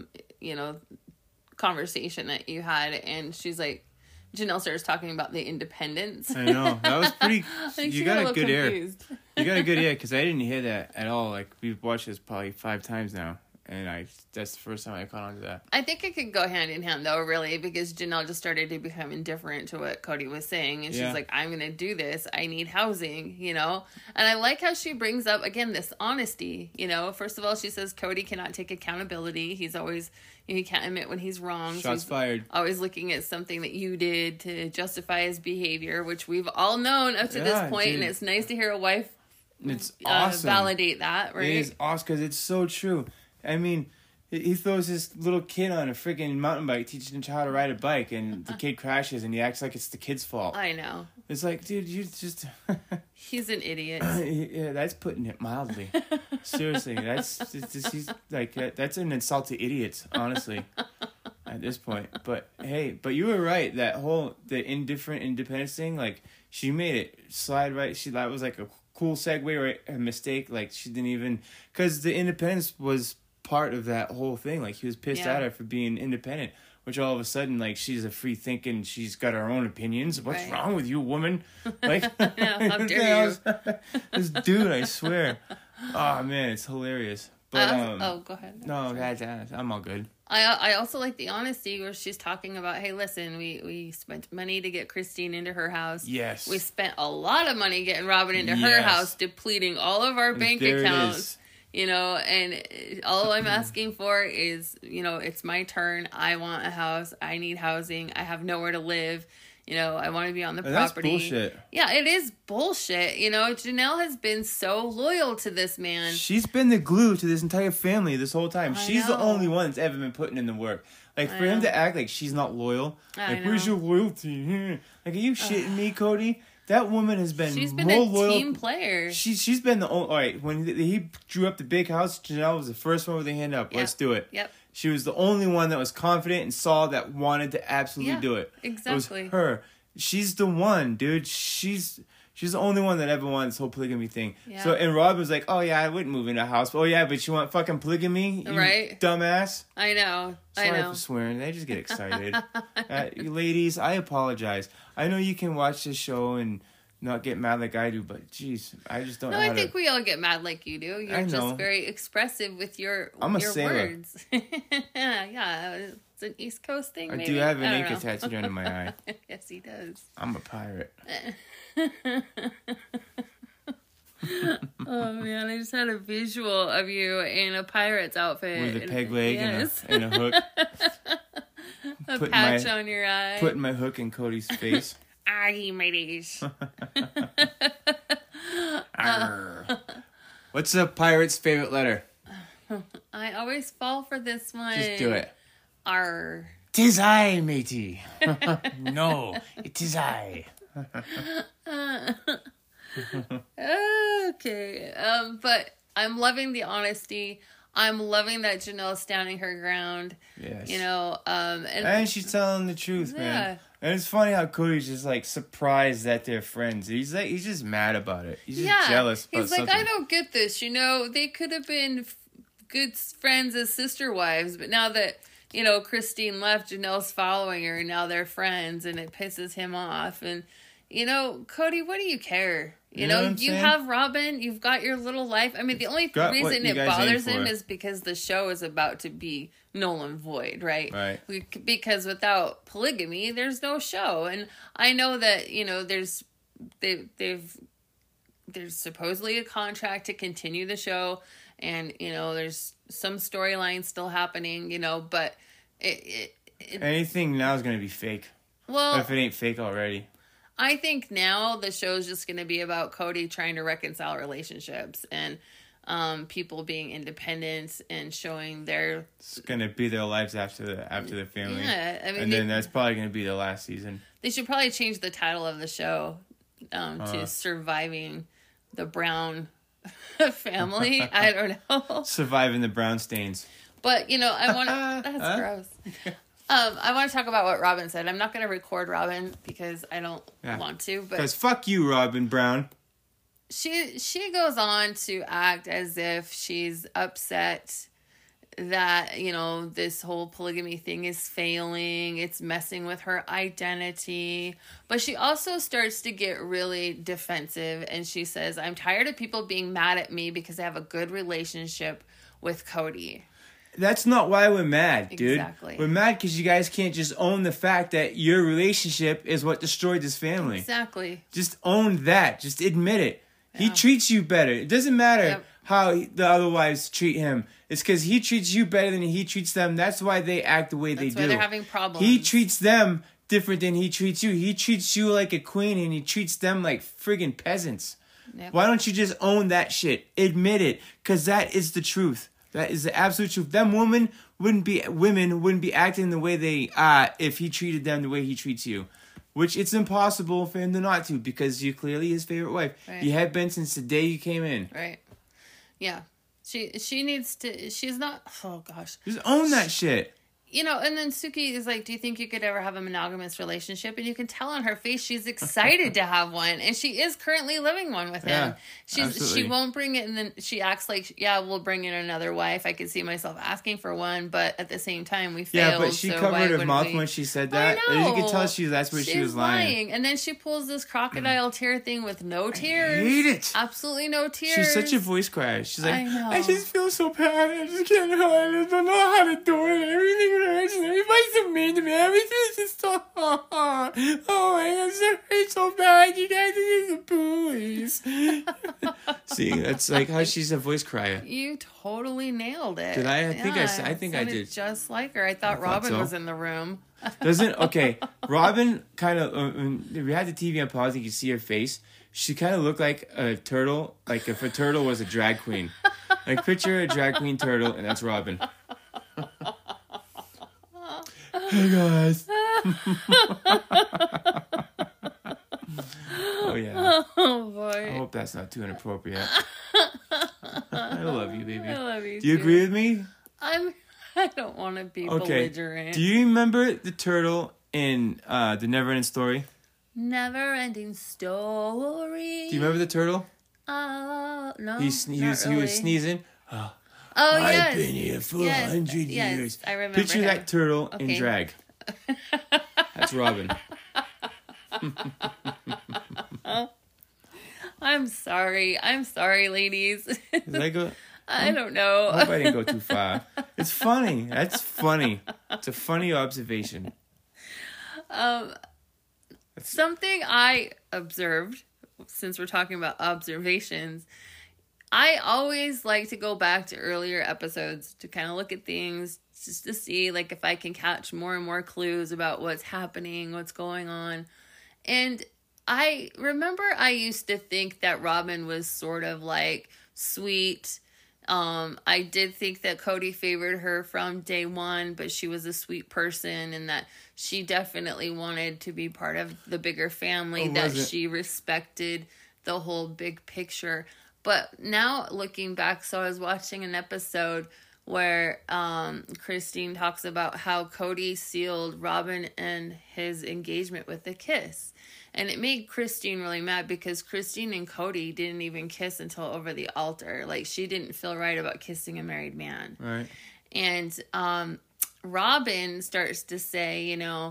[SPEAKER 2] conversation that you had. And she's like, Janelle starts talking about the independence.
[SPEAKER 3] I know. That was pretty... You got a good ear. You got a good ear, because I didn't hear that at all. Like, we've watched this probably 5 times now. And that's the first time I caught on to that.
[SPEAKER 2] I think it could go hand in hand, though, really, because Janelle just started to become indifferent to what Cody was saying. And she's like, I'm going to do this. I need housing, you know? And I like how she brings up, again, this honesty, you know? First of all, she says Cody cannot take accountability. He's always, he can't admit when he's wrong.
[SPEAKER 3] Shots fired. Always
[SPEAKER 2] looking at something that you did to justify his behavior, which we've all known up to this point. Dude. And it's nice to hear a wife
[SPEAKER 3] awesome.
[SPEAKER 2] Validate that, right?
[SPEAKER 3] It is awesome, because it's so true. I mean, he throws his little kid on a freaking mountain bike, teaching him how to ride a bike, and the kid crashes, and he acts like it's the kid's fault.
[SPEAKER 2] I know.
[SPEAKER 3] It's like, dude, you just...
[SPEAKER 2] He's an idiot.
[SPEAKER 3] Yeah, that's putting it mildly. Seriously, he's like, that's an insult to idiots, honestly, at this point. But, hey, you were right. The indifferent independence thing, like, she made it slide right. That was like a cool segue, right? A mistake. Like, she didn't even... Because the independence was part of that whole thing. Like, he was pissed at her for being independent, which all of a sudden, like, she's a free thinking, she's got her own opinions. What's wrong with you, woman? Like,
[SPEAKER 2] how dare you?
[SPEAKER 3] This dude, I swear. Oh man, it's hilarious. But
[SPEAKER 2] go ahead.
[SPEAKER 3] No, I'm all good.
[SPEAKER 2] I also like the honesty where she's talking about, hey, listen, we spent money to get Christine into her house.
[SPEAKER 3] Yes.
[SPEAKER 2] We spent a lot of money getting Robin into her house, depleting all of our bank accounts. You know, and all I'm asking for is, you know, it's my turn. I want a house. I need housing. I have nowhere to live. You know, I want to be on the property.
[SPEAKER 3] That's bullshit.
[SPEAKER 2] Yeah, it is bullshit. You know, Janelle has been so loyal to this man.
[SPEAKER 3] She's been the glue to this entire family this whole time. She's the only one that's ever been putting in the work. Like, for him to act like she's not loyal. Like, where's your loyalty? Like, are you shitting me, Cody? That woman has been
[SPEAKER 2] She's been
[SPEAKER 3] more
[SPEAKER 2] a
[SPEAKER 3] loyal.
[SPEAKER 2] Team player.
[SPEAKER 3] She's been the only... All right, when he drew up the big house, Janelle was the first one with a hand up. Let's do it.
[SPEAKER 2] Yep.
[SPEAKER 3] She was the only one that was confident and saw that wanted to absolutely do it.
[SPEAKER 2] Exactly.
[SPEAKER 3] It was her. She's the one, dude. She's the only one that ever wanted this whole polygamy thing. Yeah. So, and Rob was like, oh yeah, I wouldn't move in a house. Oh yeah, but you want fucking polygamy? You dumbass.
[SPEAKER 2] I know.
[SPEAKER 3] Sorry for swearing. They just get excited. You ladies, I apologize. I know you can watch this show and not get mad like I do, but jeez, I just don't know how
[SPEAKER 2] I think we all get mad like you do. You're just very expressive with your words. Yeah, it's an East Coast thing, maybe.
[SPEAKER 3] I do have an anchor tattooed under my eye.
[SPEAKER 2] Yes, he does.
[SPEAKER 3] I'm a pirate.
[SPEAKER 2] Oh man, I just had a visual of you in a pirate's outfit.
[SPEAKER 3] With a peg leg and a hook.
[SPEAKER 2] A patch on your eye.
[SPEAKER 3] Putting my hook in Cody's face.
[SPEAKER 2] Aye, mateys.
[SPEAKER 3] What's a pirate's favorite letter?
[SPEAKER 2] I always always fall for this one.
[SPEAKER 3] Just do it.
[SPEAKER 2] Arr.
[SPEAKER 3] 'Tis I, matey. No, it is I.
[SPEAKER 2] Okay. But I'm loving the honesty. I'm loving that Janelle's standing her ground.
[SPEAKER 3] Yes.
[SPEAKER 2] You know,
[SPEAKER 3] and she's telling the truth,
[SPEAKER 2] Yeah.
[SPEAKER 3] man. And it's funny how Cody's just like surprised that they're friends. He's just mad about it. He's just jealous about
[SPEAKER 2] He's like,
[SPEAKER 3] something.
[SPEAKER 2] I don't get this. You know, they could have been good friends as sister wives, but now that, you know, Christine left, Janelle's following her, and now they're friends, and it pisses him off. And, you know, Cody, what do you care? You know
[SPEAKER 3] what I'm
[SPEAKER 2] you
[SPEAKER 3] saying?
[SPEAKER 2] have Robin, you've got your little life. I mean, the only
[SPEAKER 3] Got what
[SPEAKER 2] reason
[SPEAKER 3] you
[SPEAKER 2] it
[SPEAKER 3] guys aim
[SPEAKER 2] bothers him
[SPEAKER 3] for.
[SPEAKER 2] is because the show is about to be null and void, right?
[SPEAKER 3] Right.
[SPEAKER 2] Because without polygamy, there's no show. And I know that, you know, there's supposedly a contract to continue the show, and, you know, there's some storyline still happening, you know, but it
[SPEAKER 3] Anything now is going to be fake.
[SPEAKER 2] well,
[SPEAKER 3] If it ain't fake already.
[SPEAKER 2] I think now the show's just going to be about Cody trying to reconcile relationships and people being independent and showing their...
[SPEAKER 3] It's going to be their lives after the family.
[SPEAKER 2] Yeah, I mean,
[SPEAKER 3] and then that's probably going to be the last season.
[SPEAKER 2] They should probably change the title of the show to Surviving the Brown Family. I don't know.
[SPEAKER 3] Surviving the brown stains.
[SPEAKER 2] But, you know, I want to... That's gross. I want to talk about what Robin said. I'm not going to record Robin because I don't want to. But
[SPEAKER 3] Because fuck you, Robin Brown.
[SPEAKER 2] she goes on to act as if she's upset that, you know, this whole polygamy thing is failing. It's messing with her identity. But she also starts to get really defensive. And she says, I'm tired of people being mad at me because I have a good relationship with Cody.
[SPEAKER 3] That's not why we're mad, dude.
[SPEAKER 2] Exactly.
[SPEAKER 3] We're mad because you guys can't just own the fact that your relationship is what destroyed this family.
[SPEAKER 2] Exactly.
[SPEAKER 3] Just own that. Just admit it. Yeah. He treats you better. It doesn't matter how the other wives treat him. It's because he treats you better than he treats them. That's why they act the way they do.
[SPEAKER 2] That's why they're having problems.
[SPEAKER 3] He treats them different than he treats you. He treats you like a queen and he treats them like friggin' peasants. Yep. Why don't you just own that shit? Admit it. Because that is the truth. That is the absolute truth. Them women wouldn't be acting the way they are if he treated them the way he treats you. Which it's impossible for him to not to, because you're clearly his favorite wife. Right. You have been since the day you came in.
[SPEAKER 2] Right. Yeah. She needs to... She's not... Oh, gosh.
[SPEAKER 3] Just own that shit.
[SPEAKER 2] You know, and then Suki is like, do you think you could ever have a monogamous relationship? And you can tell on her face she's excited to have one. And she is currently living one with him. She won't bring it, and then she acts like, yeah, we'll bring in another wife. I could see myself asking for one, but at the same time, we failed.
[SPEAKER 3] Yeah, but she covered her mouth when she said that.
[SPEAKER 2] I know.
[SPEAKER 3] You can tell that's where she was lying.
[SPEAKER 2] And then she pulls this crocodile tear thing with no tears.
[SPEAKER 3] I hate it.
[SPEAKER 2] Absolutely no tears.
[SPEAKER 3] She's such a voice crier. She's like,
[SPEAKER 2] I know.
[SPEAKER 3] I just feel so bad. I just can't hide it. I don't know how to do it. Everything hurts. Everybody's so mean to me. Everything's just so hard. Oh my God, it hurts so bad. You guys need the police. See, that's like how she's a voice crier.
[SPEAKER 2] You totally nailed it.
[SPEAKER 3] Did I? I think I did.
[SPEAKER 2] Just like her. I thought Robin was in the room.
[SPEAKER 3] Okay, Robin kind of, we had the TV on pause, you could see her face. She kind of looked like a turtle, like if a turtle was a drag queen. Like picture a drag queen turtle, and that's Robin. Hey guys. Oh yeah.
[SPEAKER 2] Oh boy.
[SPEAKER 3] I hope that's not too inappropriate. I love you, baby.
[SPEAKER 2] I love you.
[SPEAKER 3] Do you agree with me?
[SPEAKER 2] I don't want to be belligerent.
[SPEAKER 3] Do you remember the turtle in the Neverending Story?
[SPEAKER 2] Never-ending story.
[SPEAKER 3] Do you remember the turtle?
[SPEAKER 2] No.
[SPEAKER 3] He was sneezing.
[SPEAKER 2] I've
[SPEAKER 3] been here for 100 years.
[SPEAKER 2] I remember.
[SPEAKER 3] Picture that turtle in drag. That's Robin.
[SPEAKER 2] I'm sorry, ladies.
[SPEAKER 3] Did I go?
[SPEAKER 2] I don't know.
[SPEAKER 3] I hope I didn't go too far. It's funny. That's funny. It's a funny observation.
[SPEAKER 2] Something I observed, since we're talking about observations, I always like to go back to earlier episodes to kind of look at things just to see like if I can catch more and more clues about what's happening, what's going on. And I remember I used to think that Robin was sort of like sweet, I did think that Cody favored her from day one, but she was a sweet person and that she definitely wanted to be part of the bigger family, that she respected the whole big picture. But now looking back, so I was watching an episode where Christine talks about how Cody sealed Robin and his engagement with a kiss. And it made Christine really mad because Christine and Cody didn't even kiss until over the altar. Like, she didn't feel right about kissing a married man.
[SPEAKER 3] Right.
[SPEAKER 2] And Robin starts to say, you know,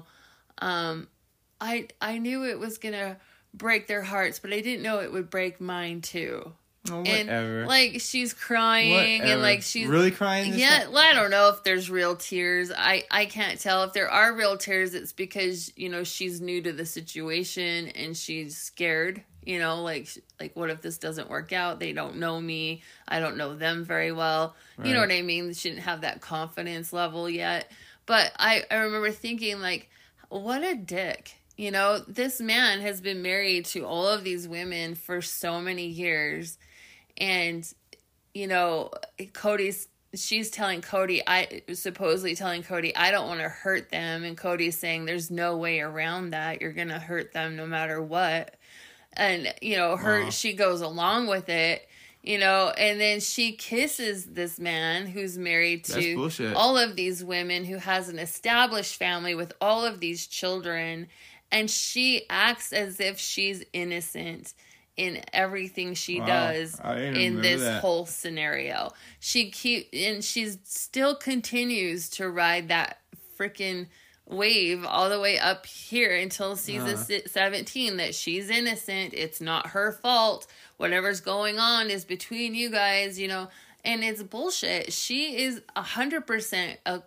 [SPEAKER 2] I knew it was going to break their hearts, but I didn't know it would break mine too.
[SPEAKER 3] Oh, whatever.
[SPEAKER 2] And, like, she's crying and, like, she's
[SPEAKER 3] really crying.
[SPEAKER 2] Yeah, well, I don't know if there's real tears. I can't tell. If there are real tears, it's because, you know, she's new to the situation and she's scared. You know, like what if this doesn't work out? They don't know me. I don't know them very well. Right. You know what I mean? She didn't have that confidence level yet. But I remember thinking, like, what a dick. You know, this man has been married to all of these women for so many years. And, you know, she's telling Cody, supposedly telling Cody, I don't want to hurt them. And Cody's saying, there's no way around that. You're going to hurt them no matter what. And, you know, she goes along with it, you know, and then she kisses this man who's married to all of these women, who has an established family with all of these children. And she acts as if she's innocent in everything she does in this whole scenario. She still continues to ride that freaking wave all the way up here until season 17, that she's innocent. It's not her fault. Whatever's going on is between you guys, you know, and it's bullshit. She is 100% a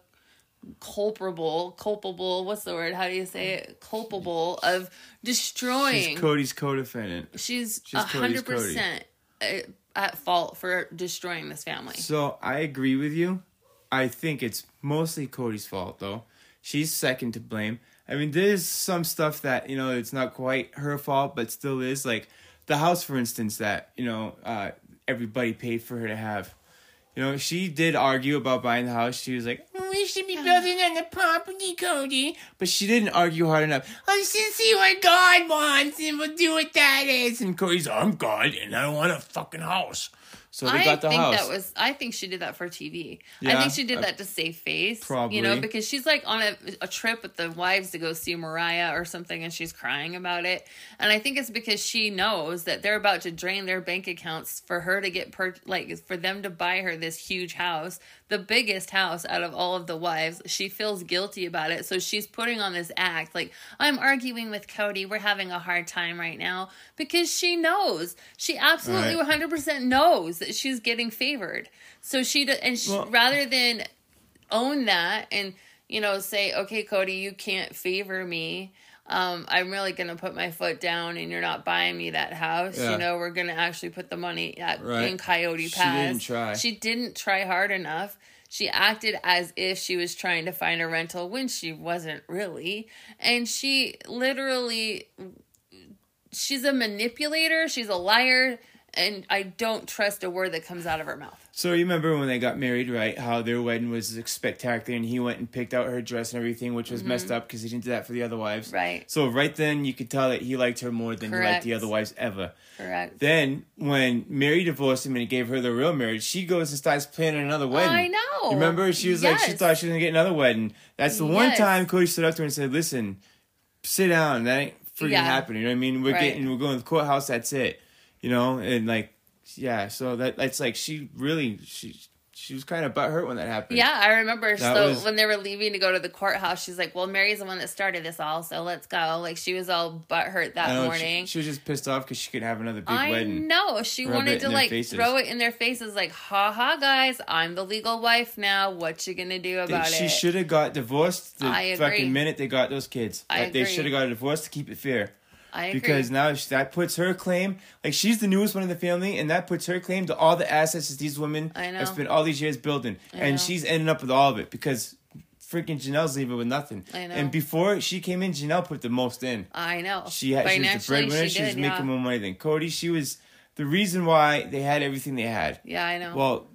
[SPEAKER 2] culpable, what's the word? How do you say it? Culpable of destroying.
[SPEAKER 3] She's Cody's co-defendant.
[SPEAKER 2] She's 100% at fault for destroying this family.
[SPEAKER 3] So I agree with you. I think it's mostly Cody's fault, though. She's second to blame. I mean, there's some stuff that, you know, it's not quite her fault, but still is. Like the house, for instance, that, you know, everybody paid for her to have. You know, she did argue about buying the house. She was like, we should be building on the property, Cody. But she didn't argue hard enough. Let's just see what God wants, and we'll do what that is. And Cody's, I'm God, and I don't want a fucking house. So they got the house.
[SPEAKER 2] I think she did that for TV. Yeah, I think she did that to save face. Probably. You know, because she's like on a trip with the wives to go see Mariah or something, and she's crying about it. And I think it's because she knows that they're about to drain their bank accounts for her to get for them to buy her this huge house, the biggest house out of all of the wives. She feels guilty about it, so she's putting on this act like, I'm arguing with Cody. We're having a hard time right now, because she knows. She absolutely 100% knows that she's getting favored. So rather than own that and, you know, say, okay, Cody, you can't favor me. I'm really going to put my foot down and you're not buying me that house. Yeah. You know, we're going to actually put the money in Coyote Pass. She didn't try hard enough. She acted as if she was trying to find a rental when she wasn't really. And she literally, she's a manipulator. She's a liar. And I don't trust a word that comes out of her mouth.
[SPEAKER 3] So you remember when they got married, right? How their wedding was spectacular, and he went and picked out her dress and everything, which was messed up because he didn't do that for the other wives.
[SPEAKER 2] Right.
[SPEAKER 3] So right then, you could tell that he liked her more than he liked the other wives ever.
[SPEAKER 2] Correct.
[SPEAKER 3] Then, when Mary divorced him and he gave her the real marriage, she goes and starts planning another wedding.
[SPEAKER 2] I know.
[SPEAKER 3] You remember? She was like, she thought she was going to get another wedding. That's the one time Cody stood up to her and said, listen, sit down. That ain't freaking happening. You know what I mean? We're going to the courthouse. That's it. You know, and like, yeah, so that's like she was kind of butthurt when that happened.
[SPEAKER 2] Yeah, I remember. When they were leaving to go to the courthouse, she's like, well, Mary's the one that started this all, so let's go. Like, she was all butthurt that morning.
[SPEAKER 3] She was just pissed off because she could have another big wedding.
[SPEAKER 2] No, she wanted to like throw it in their faces like, ha ha, guys, I'm the legal wife now. What you gonna do about it?
[SPEAKER 3] She should have got divorced the fucking minute they got those kids. They should have got a divorce to keep it fair.
[SPEAKER 2] I agree.
[SPEAKER 3] Because now that puts her claim, like she's the newest one in the family, and that puts her claim to all the assets that these women have spent all these years building. And she's ending up with all of it because freaking Janelle's leaving with nothing.
[SPEAKER 2] I know.
[SPEAKER 3] And before she came in, Janelle put the most in.
[SPEAKER 2] I know.
[SPEAKER 3] She was the breadwinner. She was making more money than Cody. She was the reason why they had everything they had.
[SPEAKER 2] Yeah, I know.
[SPEAKER 3] Well,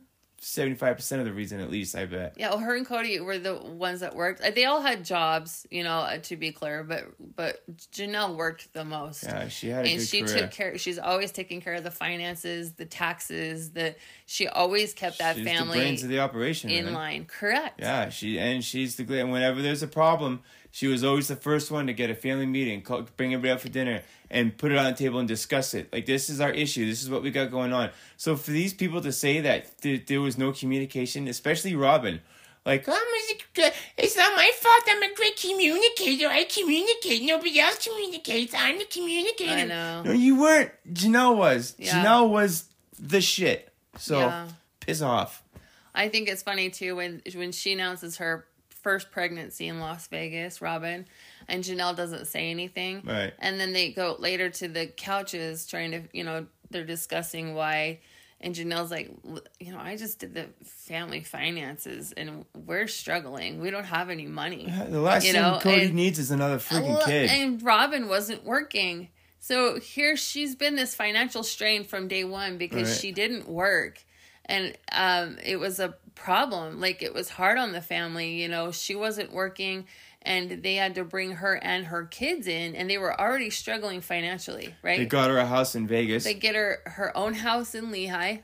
[SPEAKER 3] 75% of the reason, at least, I bet.
[SPEAKER 2] Yeah, well, her and Cody were the ones that worked. They all had jobs, to be clear, but Janelle worked the most.
[SPEAKER 3] Yeah, she had a good career.
[SPEAKER 2] Took care. She's always taking care of the finances, the taxes. She always kept that
[SPEAKER 3] she's
[SPEAKER 2] family
[SPEAKER 3] the brains of the operation
[SPEAKER 2] in line. Correct.
[SPEAKER 3] Yeah, she's the and whenever there's a problem, she was always the first one to get a family meeting, bring everybody out for dinner, and put it on the table and discuss it. Like, this is our issue. This is what we got going on. So for these people to say that there was no communication, especially Robin, like,
[SPEAKER 10] it's not my fault. I'm a great communicator. I communicate. Nobody else communicates. I'm the communicator.
[SPEAKER 2] I know.
[SPEAKER 3] No, you weren't. Janelle was.
[SPEAKER 2] Yeah.
[SPEAKER 3] Janelle was the shit. So piss off.
[SPEAKER 2] I think it's funny too when she announces her first pregnancy in Las Vegas, Robin, and Janelle doesn't say anything.
[SPEAKER 3] Right.
[SPEAKER 2] And then they go later to the couches trying to, they're discussing why. And Janelle's like, I just did the family finances and we're struggling. We don't have any money.
[SPEAKER 3] Yeah, the last thing Cody needs is another freaking kid.
[SPEAKER 2] And Robin wasn't working. So here she's been this financial strain from day one because she didn't work. And it was a problem. Like, it was hard on the family. She wasn't working and they had to bring her and her kids in, and they were already struggling financially, right?
[SPEAKER 3] They got her a house in Vegas.
[SPEAKER 2] They get her own house in Lehigh,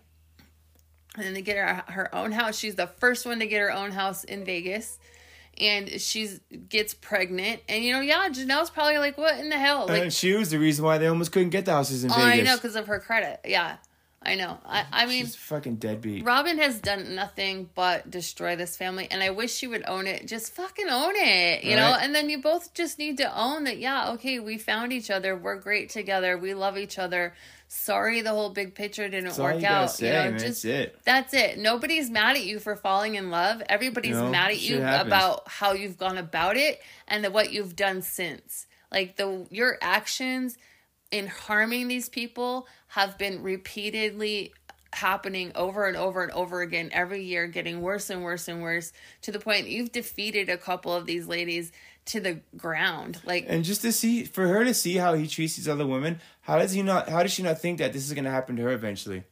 [SPEAKER 2] and then they get her own house. She's the first one to get her own house in Vegas, and she gets pregnant. And, Janelle's probably like, what in the hell? Like,
[SPEAKER 3] and she was the reason why they almost couldn't get the houses in Vegas.
[SPEAKER 2] I know, because of her credit. Yeah. I know. I mean,
[SPEAKER 3] she's a fucking deadbeat.
[SPEAKER 2] Robin has done nothing but destroy this family, and I wish she would own it. Just fucking own it, you know? And then you both just need to own that, okay, we found each other. We're great together. We love each other. Sorry the whole big picture didn't work out.
[SPEAKER 3] That's it.
[SPEAKER 2] That's it. Nobody's mad at you for falling in love. Everybody's mad at you about how you've gone about it and what you've done since. Like, your actions in harming these people have been repeatedly happening over and over and over again every year, getting worse and worse and worse, to the point you've defeated a couple of these ladies to the ground. Like, and
[SPEAKER 3] just for her to see how he treats these other women, how does she not think that this is going to happen to her eventually?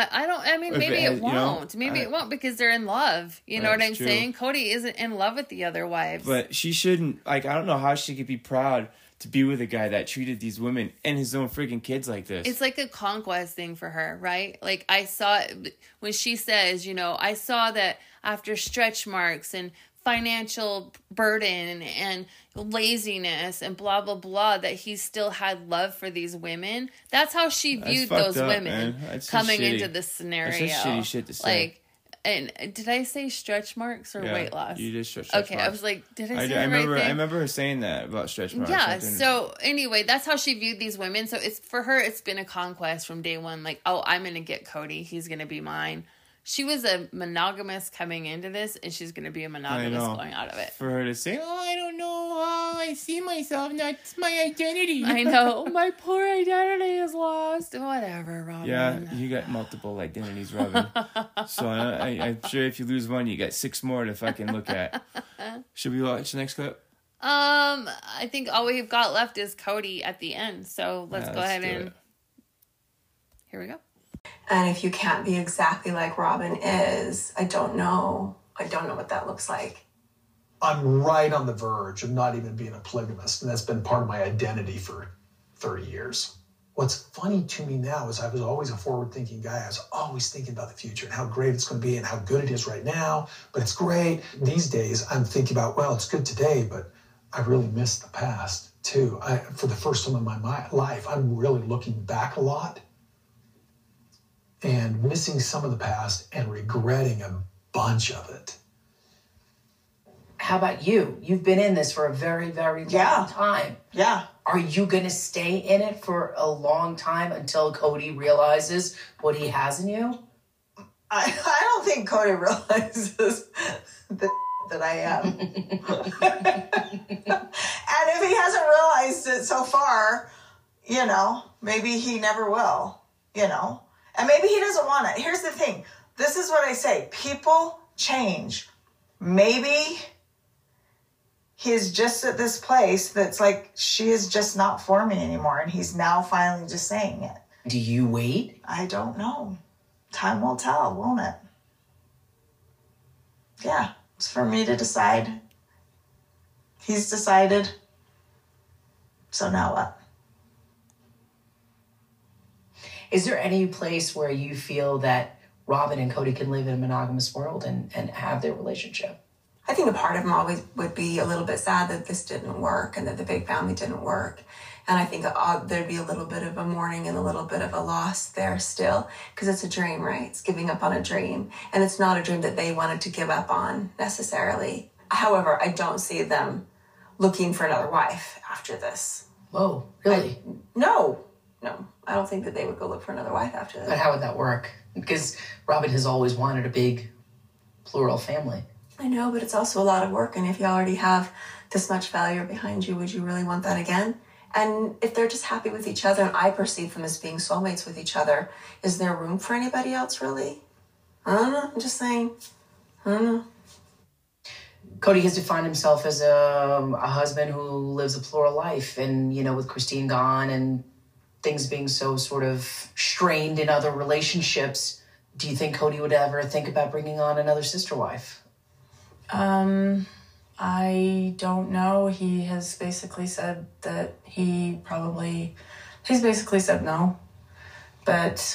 [SPEAKER 2] Maybe it won't. Maybe it won't, because they're in love. You know what I'm saying? Cody isn't in love with the other wives.
[SPEAKER 3] But she shouldn't, I don't know how she could be proud to be with a guy that treated these women and his own freaking kids like this.
[SPEAKER 2] It's like a conquest thing for her, right? Like, I saw it when she says, I saw that after stretch marks and financial burden and laziness and blah, blah, blah, that he still had love for these women. That's how she viewed those women coming into this scenario.
[SPEAKER 3] That's just shitty shit to say.
[SPEAKER 2] And did I say stretch marks or weight loss?
[SPEAKER 3] You did stretch
[SPEAKER 2] marks.
[SPEAKER 3] I
[SPEAKER 2] was like, did I say the right thing?
[SPEAKER 3] I remember her saying that about stretch marks.
[SPEAKER 2] Yeah, so anyway, that's how she viewed these women. So for her, it's been a conquest from day one. Like, I'm going to get Cody. He's going to be mine. She was a monogamous coming into this, and she's going to be a monogamous going out of it.
[SPEAKER 3] For her to say,
[SPEAKER 10] I don't know how I see myself. That's my identity.
[SPEAKER 2] I know. My poor identity is lost. Whatever, Robin.
[SPEAKER 3] Yeah, you got multiple identities, Robin. So I'm sure if you lose one, you got 6 more to fucking look at. Should we watch the next clip?
[SPEAKER 2] I think all we've got left is Cody at the end. So let's go ahead and... Here we go.
[SPEAKER 8] And if you can't be exactly like Robin is, I don't know what that looks like.
[SPEAKER 4] I'm right on the verge of not even being a polygamist, and that's been part of my identity for 30 years. What's funny to me now is I was always a forward-thinking guy. I was always thinking about the future and how great it's going to be and how good it is right now, but it's great. These days, I'm thinking about, well, it's good today, but I really miss the past, too. For the first time in my life, I'm really looking back a lot and missing some of the past and regretting a bunch of it.
[SPEAKER 5] How about you? You've been in this for a very, very long time.
[SPEAKER 7] Yeah.
[SPEAKER 5] Are you going to stay in it for a long time until Cody realizes what he has in you?
[SPEAKER 7] I don't think Cody realizes that I am. And if he hasn't realized it so far, maybe he never will, And maybe he doesn't want it. Here's the thing. This is what I say. People change. Maybe he's just at this place that's like, she is just not for me anymore. And he's now finally just saying it.
[SPEAKER 5] Do you wait?
[SPEAKER 7] I don't know. Time will tell, won't it? yeah, it's for me to decide. He's decided. So now what?
[SPEAKER 5] Is there any place where you feel that Robin and Cody can live in a monogamous world and have their relationship?
[SPEAKER 8] I think a part of him always would be a little bit sad that this didn't work and that the big family didn't work. And I think there'd be a little bit of a mourning and a little bit of a loss there still, because it's a dream, right? It's giving up on a dream. And it's not a dream that they wanted to give up on necessarily. However, I don't see them looking for another wife after this.
[SPEAKER 5] Whoa, really?
[SPEAKER 8] No. I don't think that they would go look for another wife after this.
[SPEAKER 5] But how would that work? Because Robin has always wanted a big plural family.
[SPEAKER 8] I know, but it's also a lot of work. And if you already have this much failure behind you, would you really want that again? And if they're just happy with each other, and I perceive them as being soulmates with each other, is there room for anybody else, really? I don't know. I'm just saying. I don't know.
[SPEAKER 5] Cody has defined himself as a husband who lives a plural life. And, you know, with Christine gone and things being so sort of strained in other relationships, do you think Cody would ever think about bringing on another sister wife?
[SPEAKER 9] I don't know. He has basically said that he's basically said no. But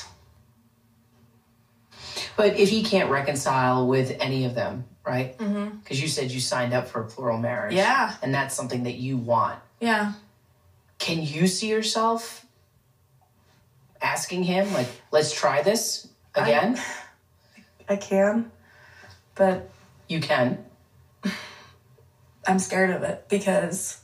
[SPEAKER 5] if he can't reconcile with any of them, right? Because you said you signed up for a plural marriage.
[SPEAKER 9] Yeah.
[SPEAKER 5] And that's something that you want.
[SPEAKER 9] Yeah.
[SPEAKER 5] Can you see yourself asking him, like, let's try this again?
[SPEAKER 9] I can, but...
[SPEAKER 5] You can?
[SPEAKER 9] I'm scared of it because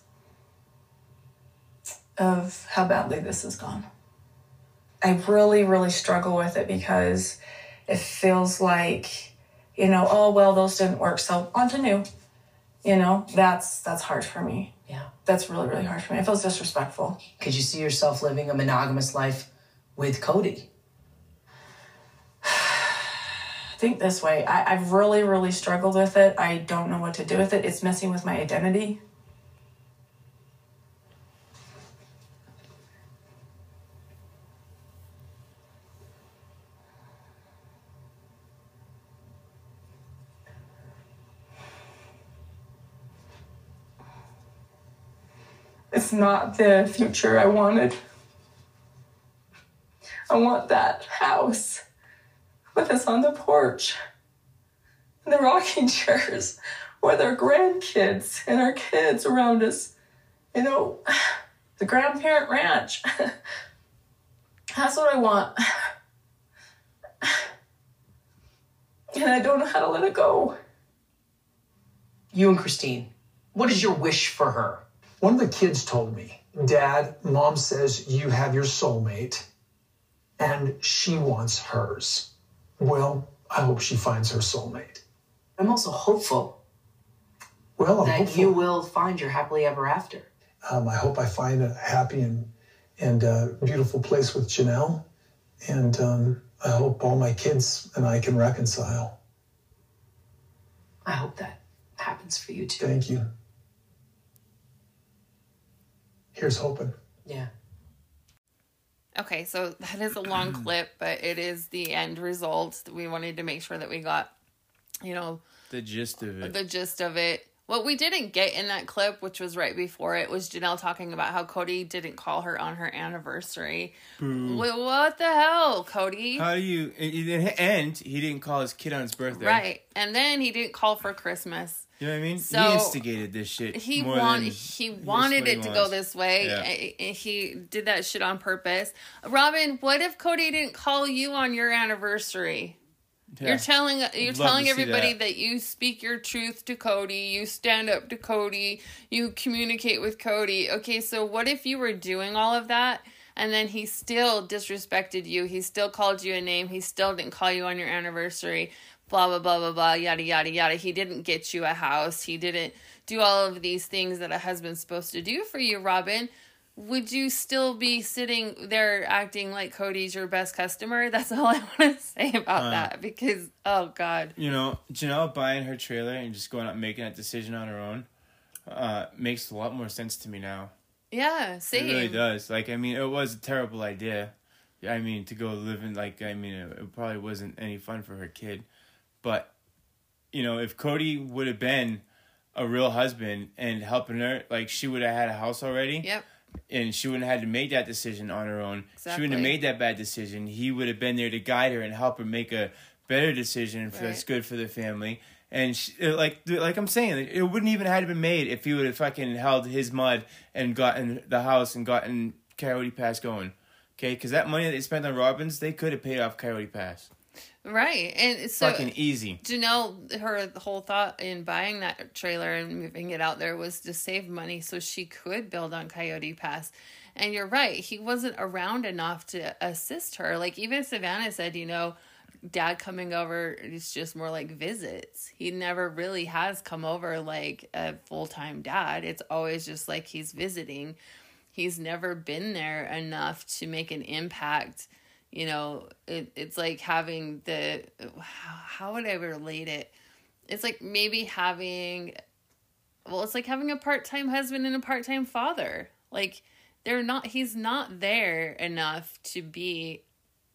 [SPEAKER 9] of how badly this has gone. I really, really struggle with it because it feels like, you know, oh, well, those didn't work, so on to new. You know, that's hard for me.
[SPEAKER 5] Yeah.
[SPEAKER 9] That's really, really hard for me. It feels disrespectful.
[SPEAKER 5] Could you see yourself living a monogamous life with Cody?
[SPEAKER 9] Think this way. I've really, really struggled with it. I don't know what to do with it. It's messing with my identity. It's not the future I wanted. I want that house with us on the porch, and the rocking chairs, with our grandkids and our kids around us. You know, the grandparent ranch. That's what I want. And I don't know how to let it go.
[SPEAKER 5] You and Christine, what is your wish for her?
[SPEAKER 4] One of the kids told me, Dad, Mom says you have your soulmate, and she wants hers. Well, I hope she finds her soulmate.
[SPEAKER 5] I'm also hopeful that you will find your happily ever after.
[SPEAKER 4] I hope I find a happy and beautiful place with Janelle. And I hope all my kids and I can reconcile.
[SPEAKER 5] I hope that happens for you too.
[SPEAKER 4] Thank you. Here's hoping.
[SPEAKER 5] Yeah.
[SPEAKER 2] Okay, so that is a long clip, but it is the end result. We wanted to make sure that we got, you know,
[SPEAKER 3] the gist of it.
[SPEAKER 2] What we didn't get in that clip, which was right before it, was Janelle talking about how Cody didn't call her on her anniversary. What the hell, Cody?
[SPEAKER 3] How do you... And he didn't call his kid on his birthday.
[SPEAKER 2] Right. And then he didn't call for Christmas.
[SPEAKER 3] You know what I mean?
[SPEAKER 2] So
[SPEAKER 3] he instigated this shit.
[SPEAKER 2] He wanted it to go this way. Yeah. He did that shit on purpose. Robin, what if Cody didn't call you on your anniversary? Yeah. You're telling everybody that you speak your truth to Cody, you stand up to Cody, you communicate with Cody. Okay, so what if you were doing all of that and then he still disrespected you, he still called you a name, he still didn't call you on your anniversary, blah, blah, blah, blah, blah, yada, yada, yada. He didn't get you a house. He didn't do all of these things that a husband's supposed to do for you, Robin. Would you still be sitting there acting like Cody's your best customer? That's all I want to say about that, because, oh, God.
[SPEAKER 3] You know, Janelle buying her trailer and just going out and making that decision on her own makes a lot more sense to me now.
[SPEAKER 2] Yeah, same.
[SPEAKER 3] It really does. Like, I mean, it was a terrible idea. I mean, to go live in, like, I mean, it probably wasn't any fun for her kid. But if Cody would have been a real husband and helping her, like, she would have had a house already.
[SPEAKER 2] Yep.
[SPEAKER 3] And she wouldn't have had to make that decision on her own.
[SPEAKER 2] Exactly.
[SPEAKER 3] She wouldn't have made that bad decision. He would have been there to guide her and help her make a better decision that's good for the family. And like I'm saying, it wouldn't even have been made if he would have fucking held his mud and gotten the house and gotten Coyote Pass going. Okay, because that money that they spent on Robbins, they could have paid off Coyote Pass.
[SPEAKER 2] Right, and so
[SPEAKER 3] fucking easy.
[SPEAKER 2] Janelle, her whole thought in buying that trailer and moving it out there was to save money so she could build on Coyote Pass. And you're right, he wasn't around enough to assist her. Like, even Savannah said, Dad coming over is just more like visits. He never really has come over like a full-time dad. It's always just like he's visiting. He's never been there enough to make an impact. It's like having how would I relate it? It's like maybe it's like having a part-time husband and a part-time father. Like, he's not there enough to be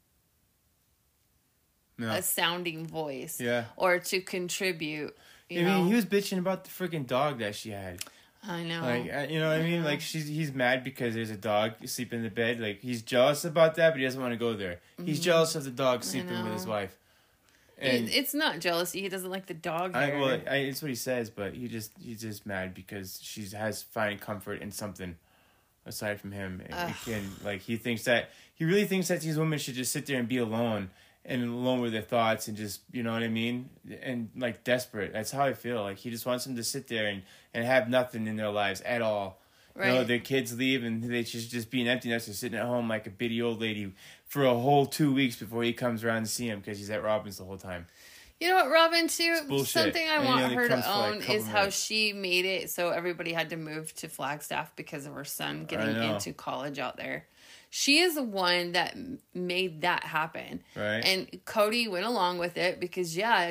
[SPEAKER 2] a sounding voice. Yeah. Or to contribute. You know?
[SPEAKER 3] He was bitching about the freaking dog that she had.
[SPEAKER 2] I know.
[SPEAKER 3] Like, you know what I mean? Like, he's mad because there's a dog sleeping in the bed. Like, he's jealous about that, but he doesn't want to go there. He's jealous of the dog sleeping with his wife. And
[SPEAKER 2] it's not jealousy. He doesn't like the dog.
[SPEAKER 3] It's what he says, but he's just mad because she has finding comfort in something aside from him. And he really thinks that these women should just sit there and be alone. And alone with their thoughts and just, you know what I mean? And, like, desperate. That's how I feel. Like, he just wants them to sit there and have nothing in their lives at all. Right. Their kids leave and they should just be an empty nest. They're sitting at home like a bitty old lady for a whole 2 weeks before he comes around to see him because he's at Robbins the whole time.
[SPEAKER 2] You know what, Robin, too? Something I want her to own is how she made it so everybody had to move to Flagstaff because of her son getting into college out there. She is the one that made that happen. Right. And Cody went along with it because,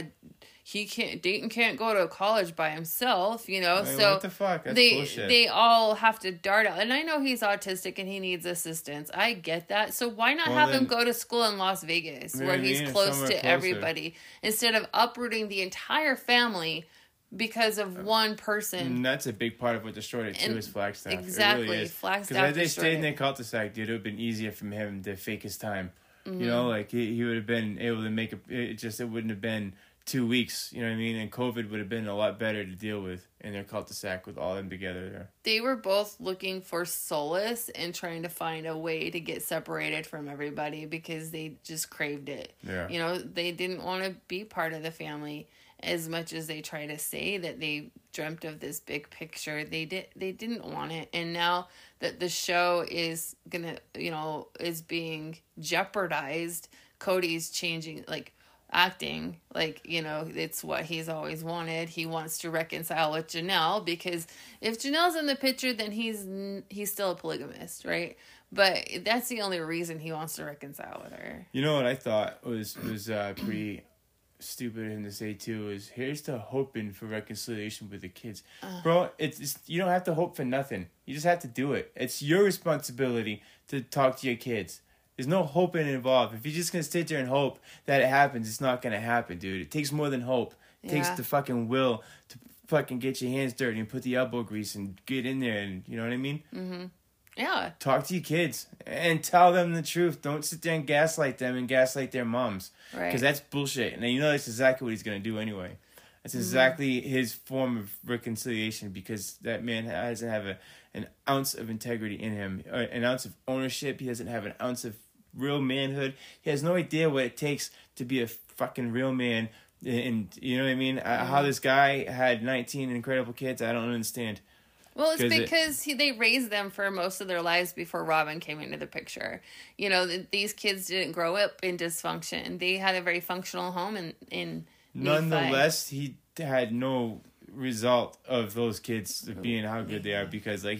[SPEAKER 2] Dayton can't go to college by himself, so
[SPEAKER 3] what the fuck? That's bullshit.
[SPEAKER 2] They all have to dart out. And I know he's autistic and he needs assistance. I get that. So why not have him go to school in Las Vegas where he's close to everybody instead of uprooting the entire family because of one person?
[SPEAKER 3] And that's a big part of what destroyed it too, is Flagstaff.
[SPEAKER 2] Exactly.
[SPEAKER 3] It really is.
[SPEAKER 2] Flagstaff.
[SPEAKER 3] Because had they stayed in their cul-de-sac, dude, it would have been easier for him to fake his time. Mm-hmm. He would have been able to make it wouldn't have been 2 weeks, you know what I mean? And COVID would have been a lot better to deal with in their cul-de-sac with all of them together there.
[SPEAKER 2] They were both looking for solace and trying to find a way to get separated from everybody because they just craved it. Yeah. They didn't want to be part of the family as much as they try to say that they dreamt of this big picture. They didn't want it. And now that the show is is being jeopardized, Cody's changing, acting it's what he's always wanted. He wants to reconcile with Janelle because if Janelle's in the picture, then he's still a polygamist, right? But that's the only reason he wants to reconcile with her.
[SPEAKER 3] You know what I thought was pretty stupid of him to say too is, here's to hoping for reconciliation with the kids. Bro, it's you don't have to hope for nothing. You just have to do it. It's your responsibility to talk to your kids. There's no hoping involved. If you're just going to sit there and hope that it happens, it's not going to happen, dude. It takes more than hope. It takes the fucking will to fucking get your hands dirty and put the elbow grease and get in there and, you know what I mean? Mm-hmm.
[SPEAKER 2] Yeah.
[SPEAKER 3] Talk to your kids and tell them the truth. Don't sit there and gaslight them and gaslight their moms. Right. Because that's bullshit. And that's exactly what he's going to do anyway. That's exactly his form of reconciliation because that man doesn't have an ounce of integrity in him, an ounce of ownership. He doesn't have an ounce of real manhood. He has no idea what it takes to be a fucking real man. And you know what I mean? How this guy had 19 incredible kids, I don't understand.
[SPEAKER 2] Well, it's because they raised them for most of their lives before Robin came into the picture. These kids didn't grow up in dysfunction. They had a very functional home in
[SPEAKER 3] Nonetheless, he had no result of those kids being how good they are because they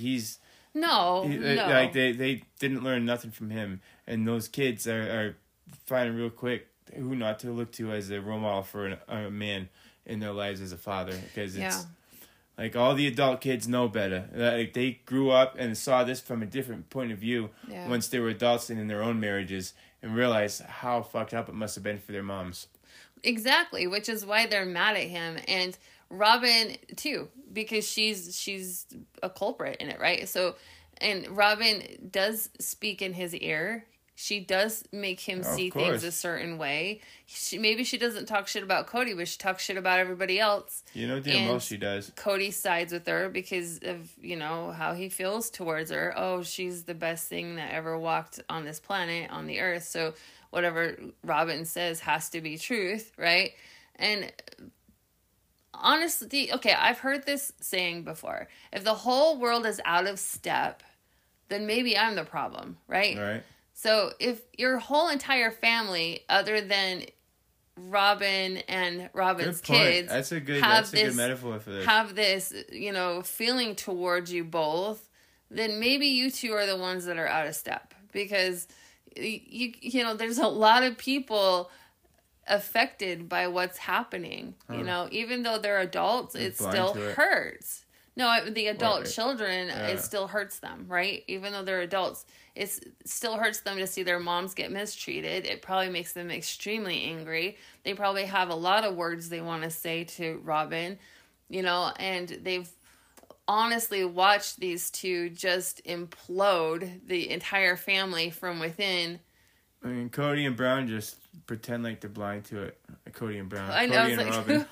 [SPEAKER 3] didn't learn nothing from him, and those kids are finding real quick who not to look to as a role model for a man in their lives as a father because it's all the adult kids know better. They grew up and saw this from a different point of view once they were adults and in their own marriages and realized how fucked up it must have been for their moms.
[SPEAKER 2] Exactly, which is why they're mad at him. And Robin, too, because she's a culprit in it, right? So, and Robin does speak in his ear. She does make him see things a certain way. Maybe she doesn't talk shit about Cody, but she talks shit about everybody else.
[SPEAKER 3] You know damn well she does.
[SPEAKER 2] Cody sides with her because of, you know, how he feels towards her. Oh, she's the best thing that ever walked on this planet, on the earth. So whatever Robin says has to be truth, right? And honestly, okay, I've heard this saying before. If the whole world is out of step, then maybe I'm the problem, right?
[SPEAKER 3] Right.
[SPEAKER 2] So if your whole entire family, other than Robin and Robin's kids,
[SPEAKER 3] that's a good metaphor for this.
[SPEAKER 2] Have this, you know, feeling towards you both, then maybe you two are the ones that are out of step, because you know, there's a lot of people affected by what's happening. You know, even though they're adults, it still hurts. No, the adult children, it still hurts them, right? Even though they're adults, it still hurts them to see their moms get mistreated. It probably makes them extremely angry. They probably have a lot of words they want to say to Robin, you know, and they've honestly watched these two just implode the entire family from within.
[SPEAKER 3] I mean, Cody and Brown just pretend like they're blind to it. Cody and Brown.
[SPEAKER 2] I know,
[SPEAKER 3] Cody and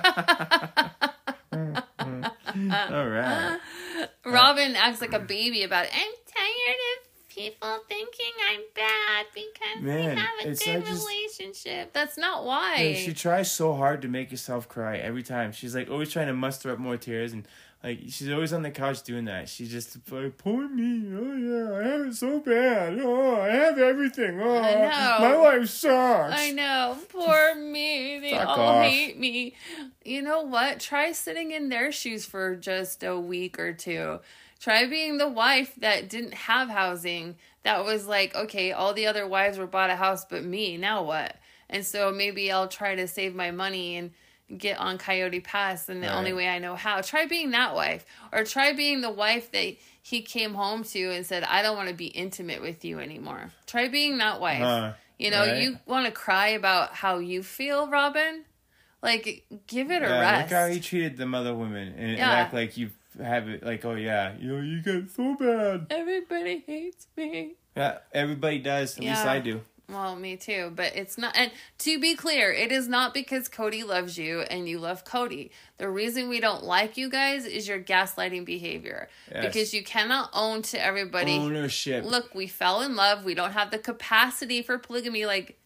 [SPEAKER 3] Robin. All right.
[SPEAKER 2] Robin acts like a baby about it. I'm tired of people thinking I'm bad because we have a good relationship. That's not why.
[SPEAKER 3] Yeah, she tries so hard to make herself cry every time. She's like always trying to muster up more tears, and like she's always on the couch doing that. She's just like, poor me. Oh yeah, I have it so bad. Oh, I have everything. Oh,
[SPEAKER 2] I know.
[SPEAKER 3] My life sucks.
[SPEAKER 2] I know. Poor me. They all hate me. You know what? Try sitting in their shoes for just a week or two. Try being the wife that didn't have housing. That was like, okay, all the other wives were bought a house but me. Now what? And so maybe I'll try to save my money and get on Coyote Pass, and the only way I know how. Try being that wife. Or try being the wife that he came home to and said, I don't want to be intimate with you anymore. Try being that wife. You know, you want to cry about how you feel, Robin? Like, give it a rest.
[SPEAKER 3] Look how he treated them other women and act like you have it, like, oh yeah, you know, you get so bad.
[SPEAKER 2] Everybody hates me.
[SPEAKER 3] Yeah, everybody does. At least I do.
[SPEAKER 2] Well, me too, but it's not, and to be clear, it is not because Cody loves you and you love Cody. The reason we don't like you guys is your gaslighting behavior. Yes. Because you cannot own to everybody.
[SPEAKER 3] Ownership.
[SPEAKER 2] Look, we fell in love. We don't have the capacity for polygamy like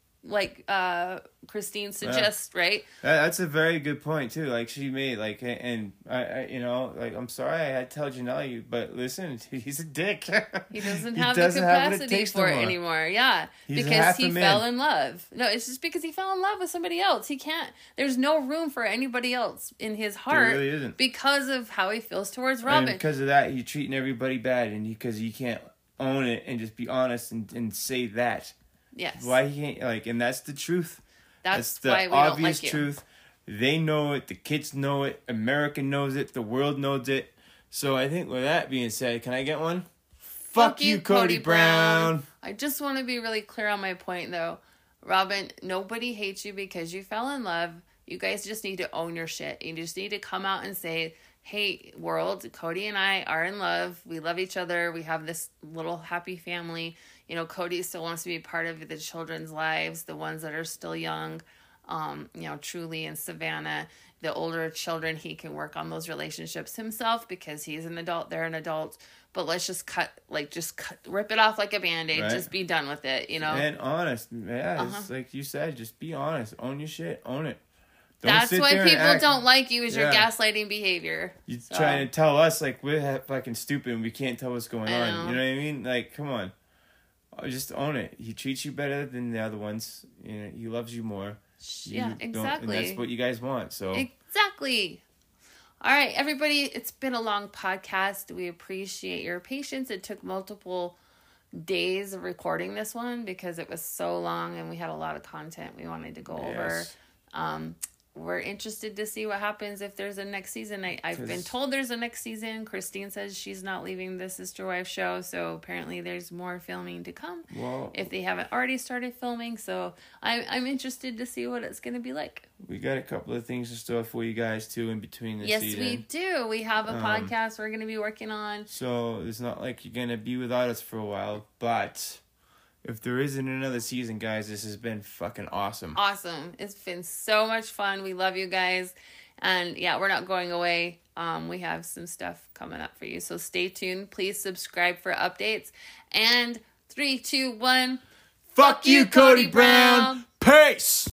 [SPEAKER 2] Christine suggests, right?
[SPEAKER 3] That's a very good point too. Like she made, like, and I you know, like, I'm sorry I had to tell Janelle but listen, he's a dick.
[SPEAKER 2] He doesn't have the capacity for it anymore. Yeah, because he fell in love. No, it's just because he fell in love with somebody else. He can't. There's no room for anybody else in his heart.
[SPEAKER 3] There really isn't, because
[SPEAKER 2] of how he feels towards Robin.
[SPEAKER 3] And because of that, he's treating everybody bad, and because he can't own it and just be honest and say that.
[SPEAKER 2] Yes.
[SPEAKER 3] Why he can't, like, and that's the truth.
[SPEAKER 2] That's
[SPEAKER 3] the
[SPEAKER 2] why we
[SPEAKER 3] obvious
[SPEAKER 2] don't like
[SPEAKER 3] truth. They know it. The kids know it. America knows it. The world knows it. So I think with that being said, can I get one? Fuck you, Cody Brown.
[SPEAKER 2] I just want to be really clear on my point, though. Robin, nobody hates you because you fell in love. You guys just need to own your shit. You just need to come out and say, hey, world, Cody and I are in love. We love each other. We have this little happy family. You know, Cody still wants to be part of the children's lives, the ones that are still young, you know, Truly and Savannah. The older children, he can work on those relationships himself because he's an adult, they're an adult. But let's just rip it off like a Band-Aid. Right. Just be done with it, you know?
[SPEAKER 3] And honest. Yeah, it's like you said, just be honest. Own your shit. Own it.
[SPEAKER 2] That's why people don't like you, is your gaslighting behavior.
[SPEAKER 3] You're trying to tell us, like, we're fucking stupid and we can't tell what's going on. You know what I mean? Like, come on. Just own it. He treats you better than the other ones. You know, he loves you more.
[SPEAKER 2] Exactly.
[SPEAKER 3] And that's what you guys want. So
[SPEAKER 2] exactly. All right, everybody. It's been a long podcast. We appreciate your patience. It took multiple days of recording this one because it was so long and we had a lot of content we wanted to go over. we're interested to see what happens if there's a next season. I've been told there's a next season. Christine says she's not leaving the Sister Wife show, so apparently there's more filming to come.
[SPEAKER 3] Well,
[SPEAKER 2] if they haven't already started filming, so I'm interested to see what it's going to be like.
[SPEAKER 3] We got a couple of things in store for you guys too in between the season.
[SPEAKER 2] Yes, we do. We have a podcast we're going to be working on.
[SPEAKER 3] So it's not like you're going to be without us for a while, but if there isn't another season, guys, this has been fucking awesome.
[SPEAKER 2] Awesome. It's been so much fun. We love you guys. And yeah, we're not going away. We have some stuff coming up for you. So stay tuned. Please subscribe for updates. And 3, 2, 1.
[SPEAKER 3] Fuck you, Cody Brown. Peace.